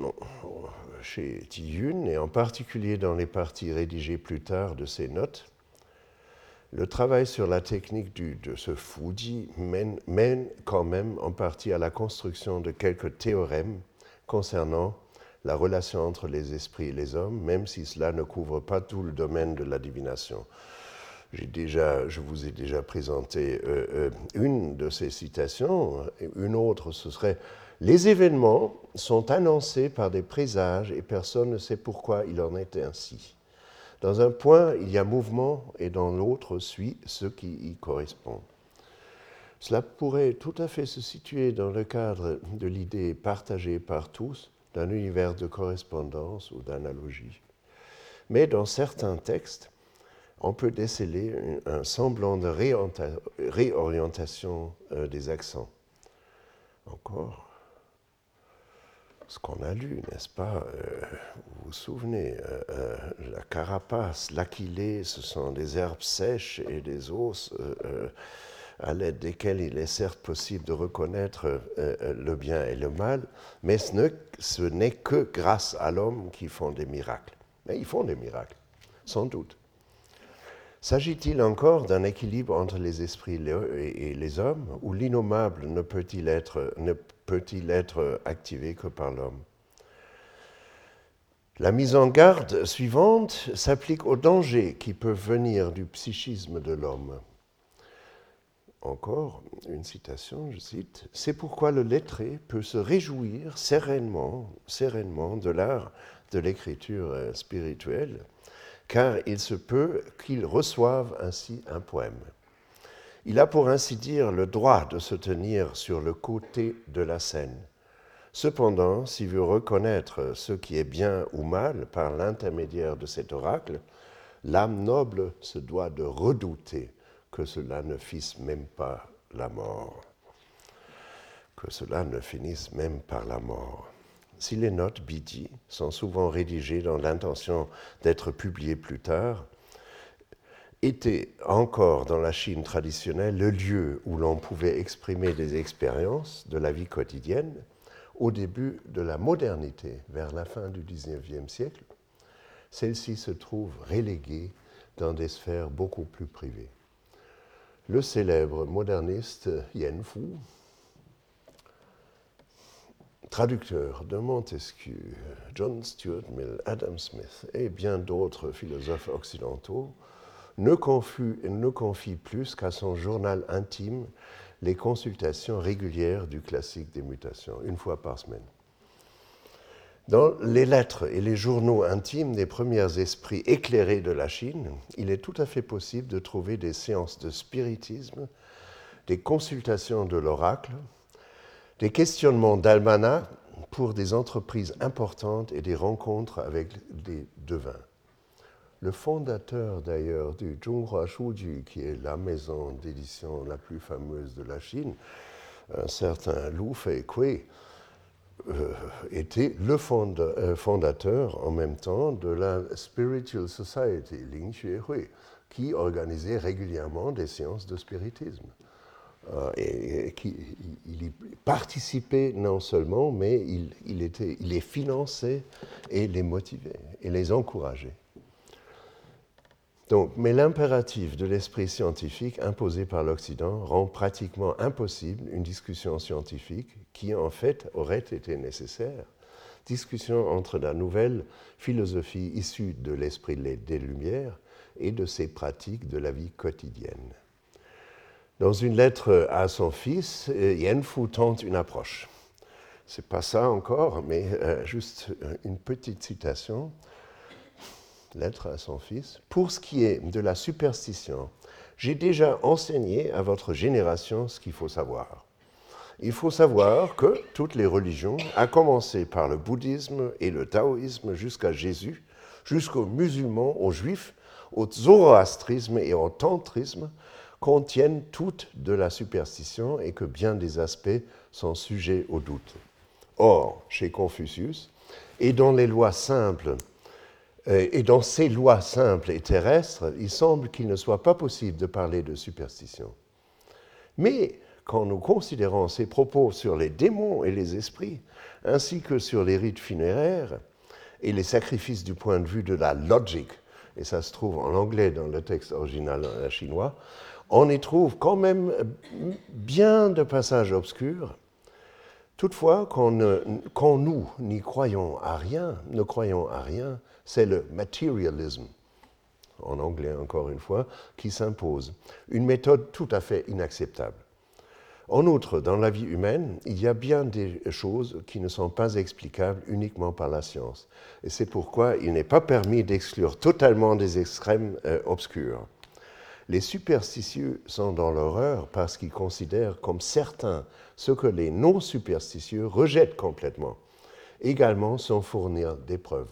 chez Zhiyun, et en particulier dans les parties rédigées plus tard de ses notes, le travail sur la technique du, de ce Fuji mène, mène quand même en partie à la construction de quelques théorèmes concernant la relation entre les esprits et les hommes, même si cela ne couvre pas tout le domaine de la divination. J'ai déjà, je vous ai déjà présenté euh, euh, une de ces citations, une autre, ce serait « Les événements sont annoncés par des présages et personne ne sait pourquoi il en est ainsi. Dans un point, il y a mouvement et dans l'autre suit ce qui y correspond. » Cela pourrait tout à fait se situer dans le cadre de l'idée partagée par tous d'un univers de correspondance ou d'analogie. Mais dans certains textes, on peut déceler un, un semblant de réorienta- réorientation euh, des accents. Encore, ce qu'on a lu, n'est-ce pas? euh, Vous vous souvenez, euh, euh, la carapace, l'achillée, ce sont des herbes sèches et des os euh, euh, à l'aide desquels il est certes possible de reconnaître euh, le bien et le mal, mais ce, ne, ce n'est que grâce à l'homme qu'ils font des miracles. Mais ils font des miracles, sans doute. S'agit-il encore d'un équilibre entre les esprits et les hommes, où l'innommable ne peut-il être, ne peut-il être activé que par l'homme? La mise en garde suivante s'applique aux dangers qui peuvent venir du psychisme de l'homme. Encore une citation, je cite, « C'est pourquoi le lettré peut se réjouir sereinement, sereinement de l'art de l'écriture spirituelle, car il se peut qu'il reçoive ainsi un poème. Il a pour ainsi dire le droit de se tenir sur le côté de la scène. Cependant, s'il veut reconnaître ce qui est bien ou mal par l'intermédiaire de cet oracle, l'âme noble se doit de redouter que cela ne fisse même pas la mort. Que cela ne finisse même par la mort. » Si les notes Bidi sont souvent rédigées dans l'intention d'être publiées plus tard, était encore dans la Chine traditionnelle le lieu où l'on pouvait exprimer des expériences de la vie quotidienne au début de la modernité, vers la fin du dix-neuvième siècle. Celle-ci se trouve reléguée dans des sphères beaucoup plus privées. Le célèbre moderniste Yan Fu, traducteur de Montesquieu, John Stuart Mill, Adam Smith et bien d'autres philosophes occidentaux, ne confie, ne confie plus qu'à son journal intime les consultations régulières du classique des mutations, une fois par semaine. Dans les lettres et les journaux intimes des premiers esprits éclairés de la Chine, il est tout à fait possible de trouver des séances de spiritisme, des consultations de l'oracle, des questionnements d'almanach pour des entreprises importantes et des rencontres avec des devins. Le fondateur d'ailleurs du Zhonghua Shuji, qui est la maison d'édition la plus fameuse de la Chine, un certain Lu Feikui, euh, était le fondateur en même temps de la Spiritual Society, Ling Xuehui, qui organisait régulièrement des séances de spiritisme. Euh, et, et qui, il y participait non seulement, mais il, il, était, il les finançait et les motivait et les encourageait. Donc, mais l'impératif de l'esprit scientifique imposé par l'Occident rend pratiquement impossible une discussion scientifique qui, en fait, aurait été nécessaire. Discussion entre la nouvelle philosophie issue de l'esprit des Lumières et de ses pratiques de la vie quotidienne. Dans une lettre à son fils, Yen Fu tente une approche. C'est pas ça encore, mais euh, juste une petite citation. Lettre à son fils. Pour ce qui est de la superstition, j'ai déjà enseigné à votre génération ce qu'il faut savoir. Il faut savoir que toutes les religions, à commencer par le bouddhisme et le taoïsme jusqu'à Jésus, jusqu'aux musulmans, aux juifs, au zoroastrisme et au tantrisme, contiennent toutes de la superstition et que bien des aspects sont sujets au doute. Or, chez Confucius, et dans les lois simples, et dans ces lois simples et terrestres, il semble qu'il ne soit pas possible de parler de superstition. Mais quand nous considérons ses propos sur les démons et les esprits, ainsi que sur les rites funéraires et les sacrifices du point de vue de la logique, et ça se trouve en anglais dans le texte original chinois, on y trouve quand même bien de passages obscurs. Toutefois, quand, ne, quand nous n'y croyons à rien, ne croyons à rien, c'est le materialisme, en anglais encore une fois, qui s'impose. Une méthode tout à fait inacceptable. En outre, dans la vie humaine, il y a bien des choses qui ne sont pas explicables uniquement par la science. Et c'est pourquoi il n'est pas permis d'exclure totalement des extrêmes euh, obscurs. Les superstitieux sont dans l'horreur parce qu'ils considèrent comme certain ce que les non-superstitieux rejettent complètement, également sans fournir des preuves.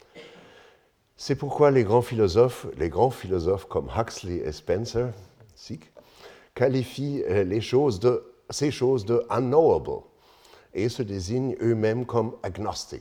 C'est pourquoi les grands philosophes, les grands philosophes comme Huxley et Spencer, Sikh, qualifient les choses de, ces choses de « unknowable » et se désignent eux-mêmes comme agnostiques.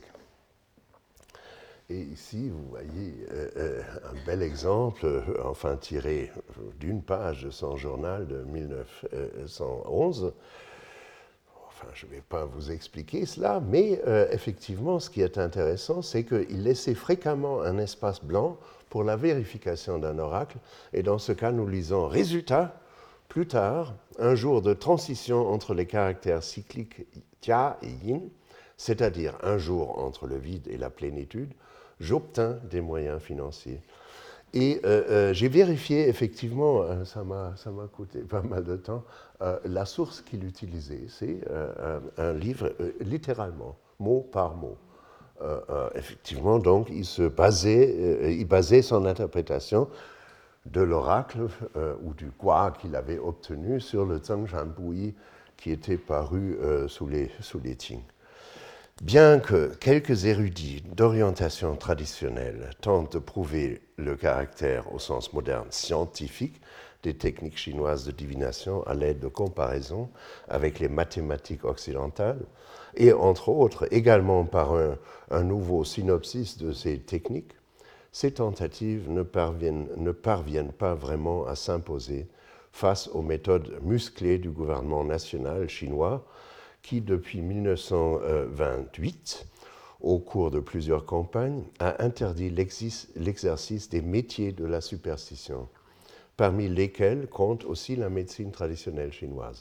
Et ici, vous voyez euh, un bel exemple, euh, enfin tiré d'une page de son journal de mille neuf cent onze. Enfin, je ne vais pas vous expliquer cela, mais euh, effectivement, ce qui est intéressant, c'est qu'il laissait fréquemment un espace blanc pour la vérification d'un oracle. Et dans ce cas, nous lisons « Résultat, plus tard, un jour de transition entre les caractères cycliques Tia et Yin, c'est-à-dire un jour entre le vide et la plénitude, j'obtins des moyens financiers. » Et euh, euh, j'ai vérifié, effectivement, euh, ça m'a ça m'a coûté pas mal de temps, euh, la source qu'il utilisait, c'est euh, un, un livre, euh, littéralement, mot par mot. Euh, euh, effectivement, donc, il, se basait, euh, il basait son interprétation de l'oracle euh, ou du Gua qu'il avait obtenu sur le Zheng Shanbui qui était paru euh, sous les, sous les Qing. Bien que quelques érudits d'orientation traditionnelle tentent de prouver le caractère au sens moderne scientifique des techniques chinoises de divination à l'aide de comparaisons avec les mathématiques occidentales, et entre autres également par un, un nouveau synopsis de ces techniques, ces tentatives ne parviennent, ne parviennent pas vraiment à s'imposer face aux méthodes musclées du gouvernement national chinois qui, depuis mille neuf cent vingt-huit, au cours de plusieurs campagnes, a interdit l'exercice des métiers de la superstition, parmi lesquels compte aussi la médecine traditionnelle chinoise.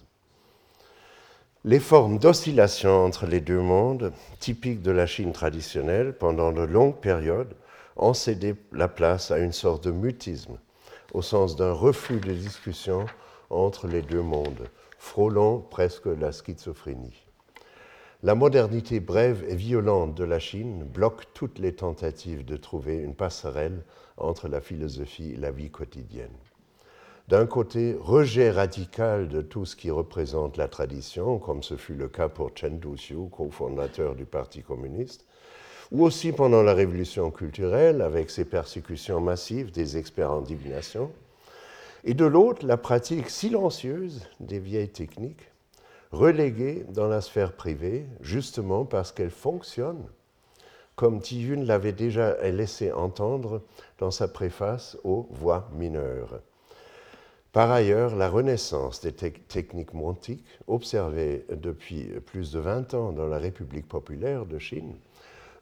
Les formes d'oscillation entre les deux mondes, typiques de la Chine traditionnelle, pendant de longues périodes, ont cédé la place à une sorte de mutisme, au sens d'un refus de discussion entre les deux mondes, frôlant presque la schizophrénie. La modernité brève et violente de la Chine bloque toutes les tentatives de trouver une passerelle entre la philosophie et la vie quotidienne. D'un côté, rejet radical de tout ce qui représente la tradition, comme ce fut le cas pour Chen Duxiu, cofondateur du Parti communiste, ou aussi pendant la Révolution culturelle, avec ses persécutions massives des experts en divination, et de l'autre, la pratique silencieuse des vieilles techniques, reléguées dans la sphère privée, justement parce qu'elles fonctionnent, comme Tiyun l'avait déjà laissé entendre dans sa préface aux Voix mineures. Par ailleurs, la renaissance des te- techniques montiques, observée depuis plus de vingt ans dans la République populaire de Chine,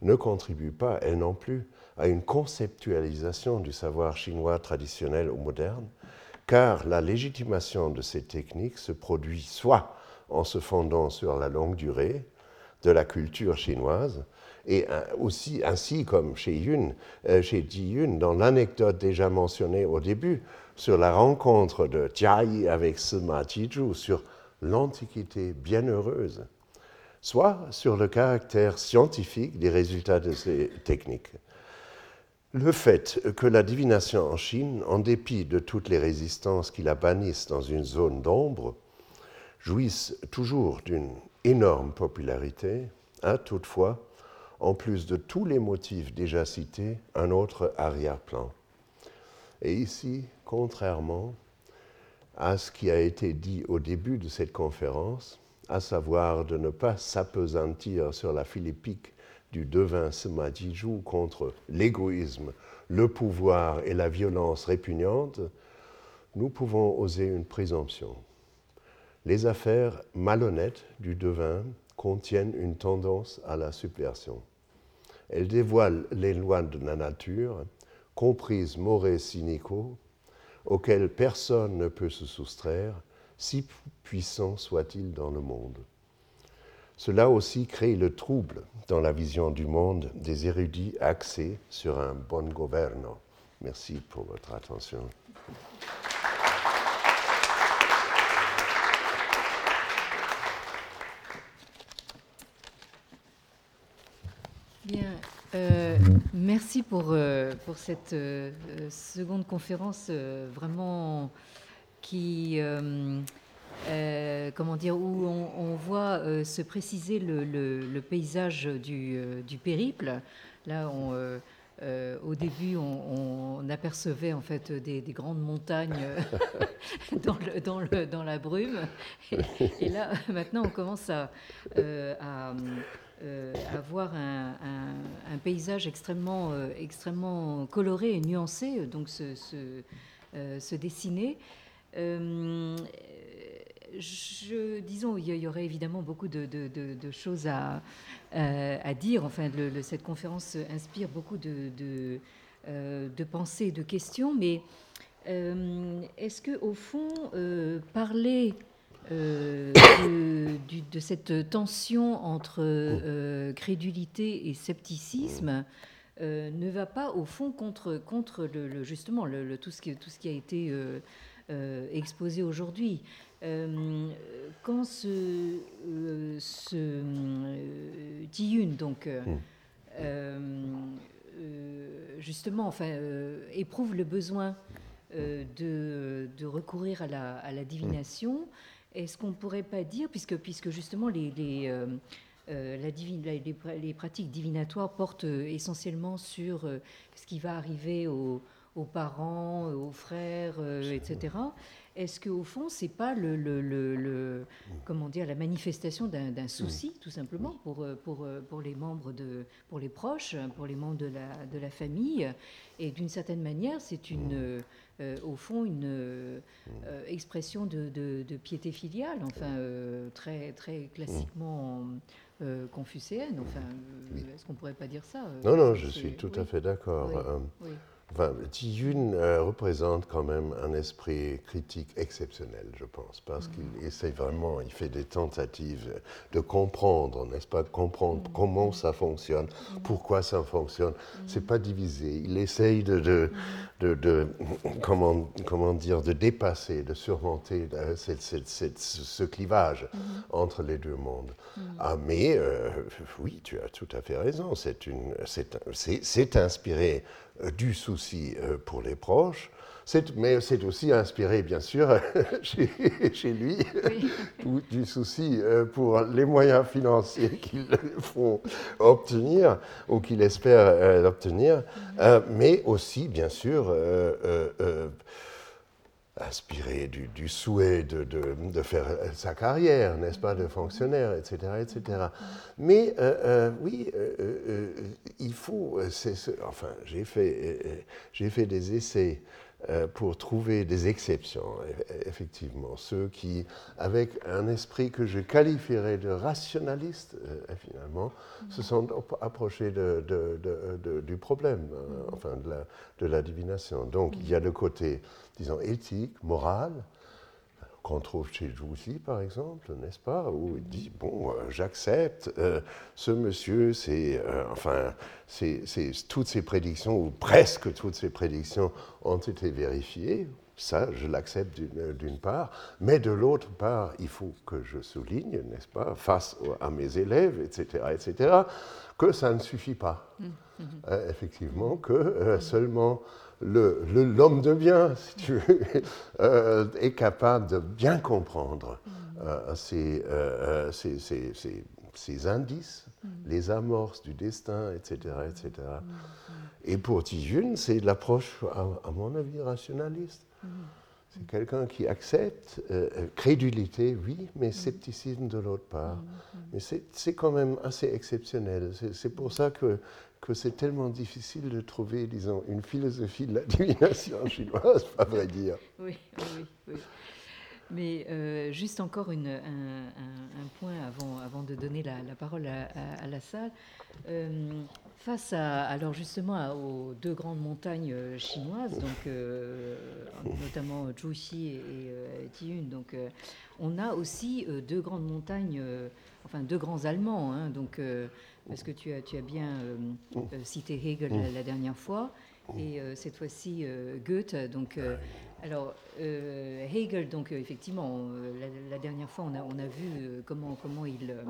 ne contribuent pas, elles non plus, à une conceptualisation du savoir chinois traditionnel ou moderne, car la légitimation de ces techniques se produit soit en se fondant sur la longue durée de la culture chinoise, et aussi ainsi comme chez Yun, euh, chez Ji Yun, dans l'anecdote déjà mentionnée au début, sur la rencontre de Jia Yi avec Sima Jizhu, sur l'Antiquité bienheureuse, soit sur le caractère scientifique des résultats de ces techniques. Le fait que la divination en Chine, en dépit de toutes les résistances qui la bannissent dans une zone d'ombre, jouisse toujours d'une énorme popularité, a toutefois, en plus de tous les motifs déjà cités, un autre arrière-plan. Et ici, contrairement à ce qui a été dit au début de cette conférence, à savoir de ne pas s'appesantir sur la philippique du devin Sima Jizhu contre l'égoïsme, le pouvoir et la violence répugnante, nous pouvons oser une présomption. Les affaires malhonnêtes du devin contiennent une tendance à la subversion. Elles dévoilent les lois de la nature, comprises mores cynico, auxquelles personne ne peut se soustraire, si puissant soit-il dans le monde. Cela aussi crée le trouble dans la vision du monde des érudits axés sur un bon governo. Merci pour votre attention. Bien, euh, merci pour, euh, pour cette euh, seconde conférence euh, vraiment qui, euh, euh, comment dire, où on, on voit euh, se préciser le, le, le paysage du, euh, du périple. Là, on, euh, euh, au début, on, on apercevait en fait des, des grandes montagnes dans, le, dans, le, dans la brume, et, et là, maintenant, on commence à, euh, à Euh, avoir un, un, un paysage extrêmement, euh, extrêmement coloré et nuancé, donc se, se, euh, se dessiner. Euh, je, disons, il y aurait évidemment beaucoup de, de, de, de choses à, euh, à dire. Enfin, le, le, cette conférence inspire beaucoup de, de, euh, de pensées, de questions, mais euh, est-ce qu'au fond, euh, parler Euh, de, du, de cette tension entre euh, crédulité et scepticisme euh, ne va pas au fond contre, contre le, le, justement le, le, tout, ce qui, tout ce qui a été euh, euh, exposé aujourd'hui. Euh, quand ce, euh, ce euh, Ji Yun, donc, euh, euh, justement, enfin, euh, éprouve le besoin euh, de, de recourir à la, à la divination, est-ce qu'on ne pourrait pas dire, puisque, puisque justement les, les, euh, euh, la divine, les, les pratiques divinatoires portent euh, essentiellement sur euh, ce qui va arriver aux, aux parents, aux frères, euh, et cetera, est-ce qu'au fond, ce n'est pas le, le, le, le, comment dire, la manifestation d'un, d'un souci, tout simplement, pour, pour, pour les membres, de, pour les proches, pour les membres de la, de la famille, et d'une certaine manière, c'est une... Euh, au fond, une euh, expression de, de, de piété filiale, enfin, euh, très, très classiquement euh, confucéenne. Enfin, euh, est-ce qu'on ne pourrait pas dire ça euh, Non, non, je suis tout oui. à fait d'accord. Oui. Euh, oui. Enfin, Ji Yun euh, représente quand même un esprit critique exceptionnel, je pense, parce mmh. qu'il essaie vraiment, il fait des tentatives de comprendre, n'est-ce pas, comprendre mmh. comment ça fonctionne, mmh. pourquoi ça fonctionne. Mmh. C'est pas divisé. Il essaye de, de, mmh. de, de, de comment, comment dire, de dépasser, de surmonter euh, cette, cette, cette, ce clivage mmh. entre les deux mondes. Mmh. Ah, mais euh, oui, tu as tout à fait raison. C'est une, c'est, c'est, c'est inspiré du souci pour les proches, c'est, mais c'est aussi inspiré, bien sûr, chez, chez lui, oui. du souci pour les moyens financiers qu'il faut obtenir ou qu'il espère euh, obtenir, mm-hmm. euh, mais aussi, bien sûr, euh, euh, euh, inspiré du, du souhait de, de, de faire sa carrière, n'est-ce pas, de fonctionnaire, et cetera, et cetera. Mais euh, euh, oui, euh, euh, il faut, c'est, c'est, enfin, j'ai fait, euh, j'ai fait des essais euh, pour trouver des exceptions, effectivement. Ceux qui, avec un esprit que je qualifierais de rationaliste, euh, finalement, mmh. se sont approchés de, de, de, de, du problème, euh, mmh. enfin de la, de la divination. Donc mmh. il y a le côté, disons, éthique, moral, qu'on trouve chez Jouzy, par exemple, n'est-ce pas, où il dit, bon, euh, j'accepte, euh, ce monsieur, c'est, euh, enfin, c'est, c'est, toutes ses prédictions, ou presque toutes ses prédictions, ont été vérifiées, ça, je l'accepte d'une, d'une part, mais de l'autre part, il faut que je souligne, n'est-ce pas, face à mes élèves, et cetera, et cetera, que ça ne suffit pas, mmh. euh, effectivement, que euh, seulement Le, le, l'homme de bien, si tu veux, euh, est capable de bien comprendre euh, ces, euh, ces, ces, ces, ces indices, mm. les amorces du destin, et cetera, et cetera. Mm. Et pour Tijun, c'est l'approche, à, à mon avis, rationaliste. Mm. C'est quelqu'un qui accepte euh, crédulité, oui, mais scepticisme de l'autre part. Mm. Mais c'est, c'est quand même assez exceptionnel. C'est, c'est pour ça que que c'est tellement difficile de trouver, disons, une philosophie de la divination chinoise, à vrai dire. Oui, oui, oui. Mais euh, juste encore une, un, un, un point avant, avant de donner la, la parole à, à, à la salle. Euh, face à, alors justement à, aux deux grandes montagnes chinoises, donc, euh, notamment Zhuxi et, et euh, Tiyun, donc euh, on a aussi euh, deux grandes montagnes, euh, enfin deux grands Allemands, hein, donc... Euh, parce que tu as, tu as bien euh, euh, cité Hegel la, la dernière fois, et euh, cette fois-ci euh, Goethe. Donc, euh, alors, euh, Hegel, donc euh, effectivement, euh, la, la dernière fois, on a, on a vu euh, comment, comment il, euh,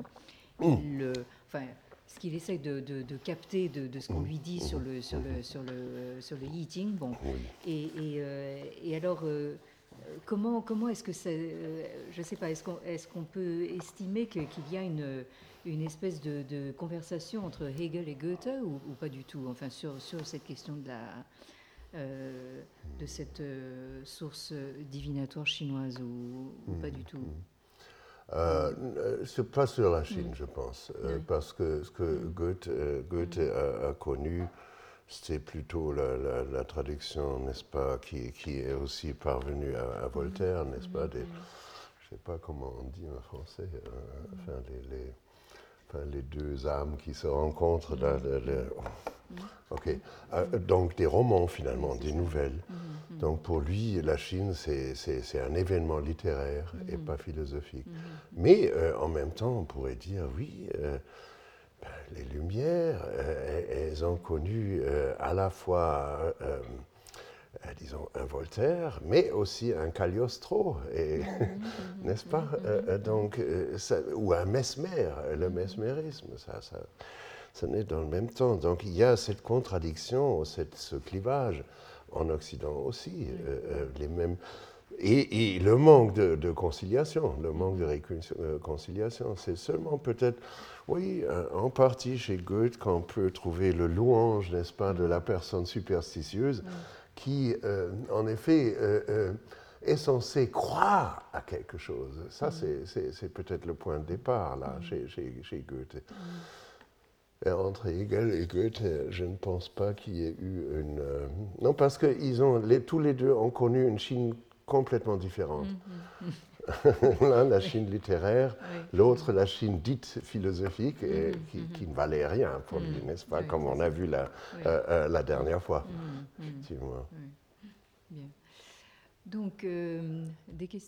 il euh, enfin, ce qu'il essaie de, de, de capter de, de ce qu'on lui dit sur le, sur le, sur le, sur le I Ching. Bon, et, et, euh, et alors. Euh, Comment, comment est-ce que ça, euh, je ne sais pas, est-ce qu'on, est-ce qu'on peut estimer que, qu'il y a une, une espèce de, de conversation entre Hegel et Goethe ou, ou pas du tout, enfin sur, sur cette question de, la, euh, de cette euh, source divinatoire chinoise ou, ou pas du tout? Euh, c'est pas sur la Chine, mm. je pense, euh, oui. parce que ce que mm. Goethe, euh, Goethe mm. a, a connu, c'était plutôt la, la, la traduction, n'est-ce pas, qui, qui est aussi parvenue à, à Voltaire, n'est-ce pas, des, je sais pas comment on dit en français, euh, enfin, les, les, enfin, les deux âmes qui se rencontrent, là, le, le, ok, euh, donc des romans finalement, des nouvelles. Donc pour lui, la Chine, c'est, c'est, c'est un événement littéraire et pas philosophique. Mais euh, en même temps, on pourrait dire, oui, euh, ben, les Lumières, euh, elles ont connu euh, à la fois, euh, euh, disons, un Voltaire, mais aussi un Cagliostro, et, n'est-ce pas, euh, donc, euh, ça, ou un Mesmer, le mesmérisme, ça, ça, ça naît dans le même temps. Donc il y a cette contradiction, cette, ce clivage en Occident aussi, euh, les mêmes... Et, et le manque de, de conciliation, le manque de réconciliation, c'est seulement peut-être, oui, en partie chez Goethe qu'on peut trouver le louange, n'est-ce pas, de la personne superstitieuse mm. qui, euh, en effet, euh, euh, est censée croire à quelque chose. Ça, mm. c'est, c'est, c'est peut-être le point de départ, là, mm. chez, chez, chez Goethe. Mm. Et entre Hegel et Goethe, je ne pense pas qu'il y ait eu une... Euh, non, parce que ils ont, les, tous les deux ont connu une Chine complètement différente. Mm-hmm. L'un, la Chine littéraire, oui. l'autre, la Chine dite philosophique, et mm-hmm. qui, qui ne valait rien pour lui, mm-hmm. n'est-ce pas, oui, comme on a vu la, oui. euh, euh, la dernière fois, mm-hmm. effectivement. Oui. Bien. Donc, euh, des questions ?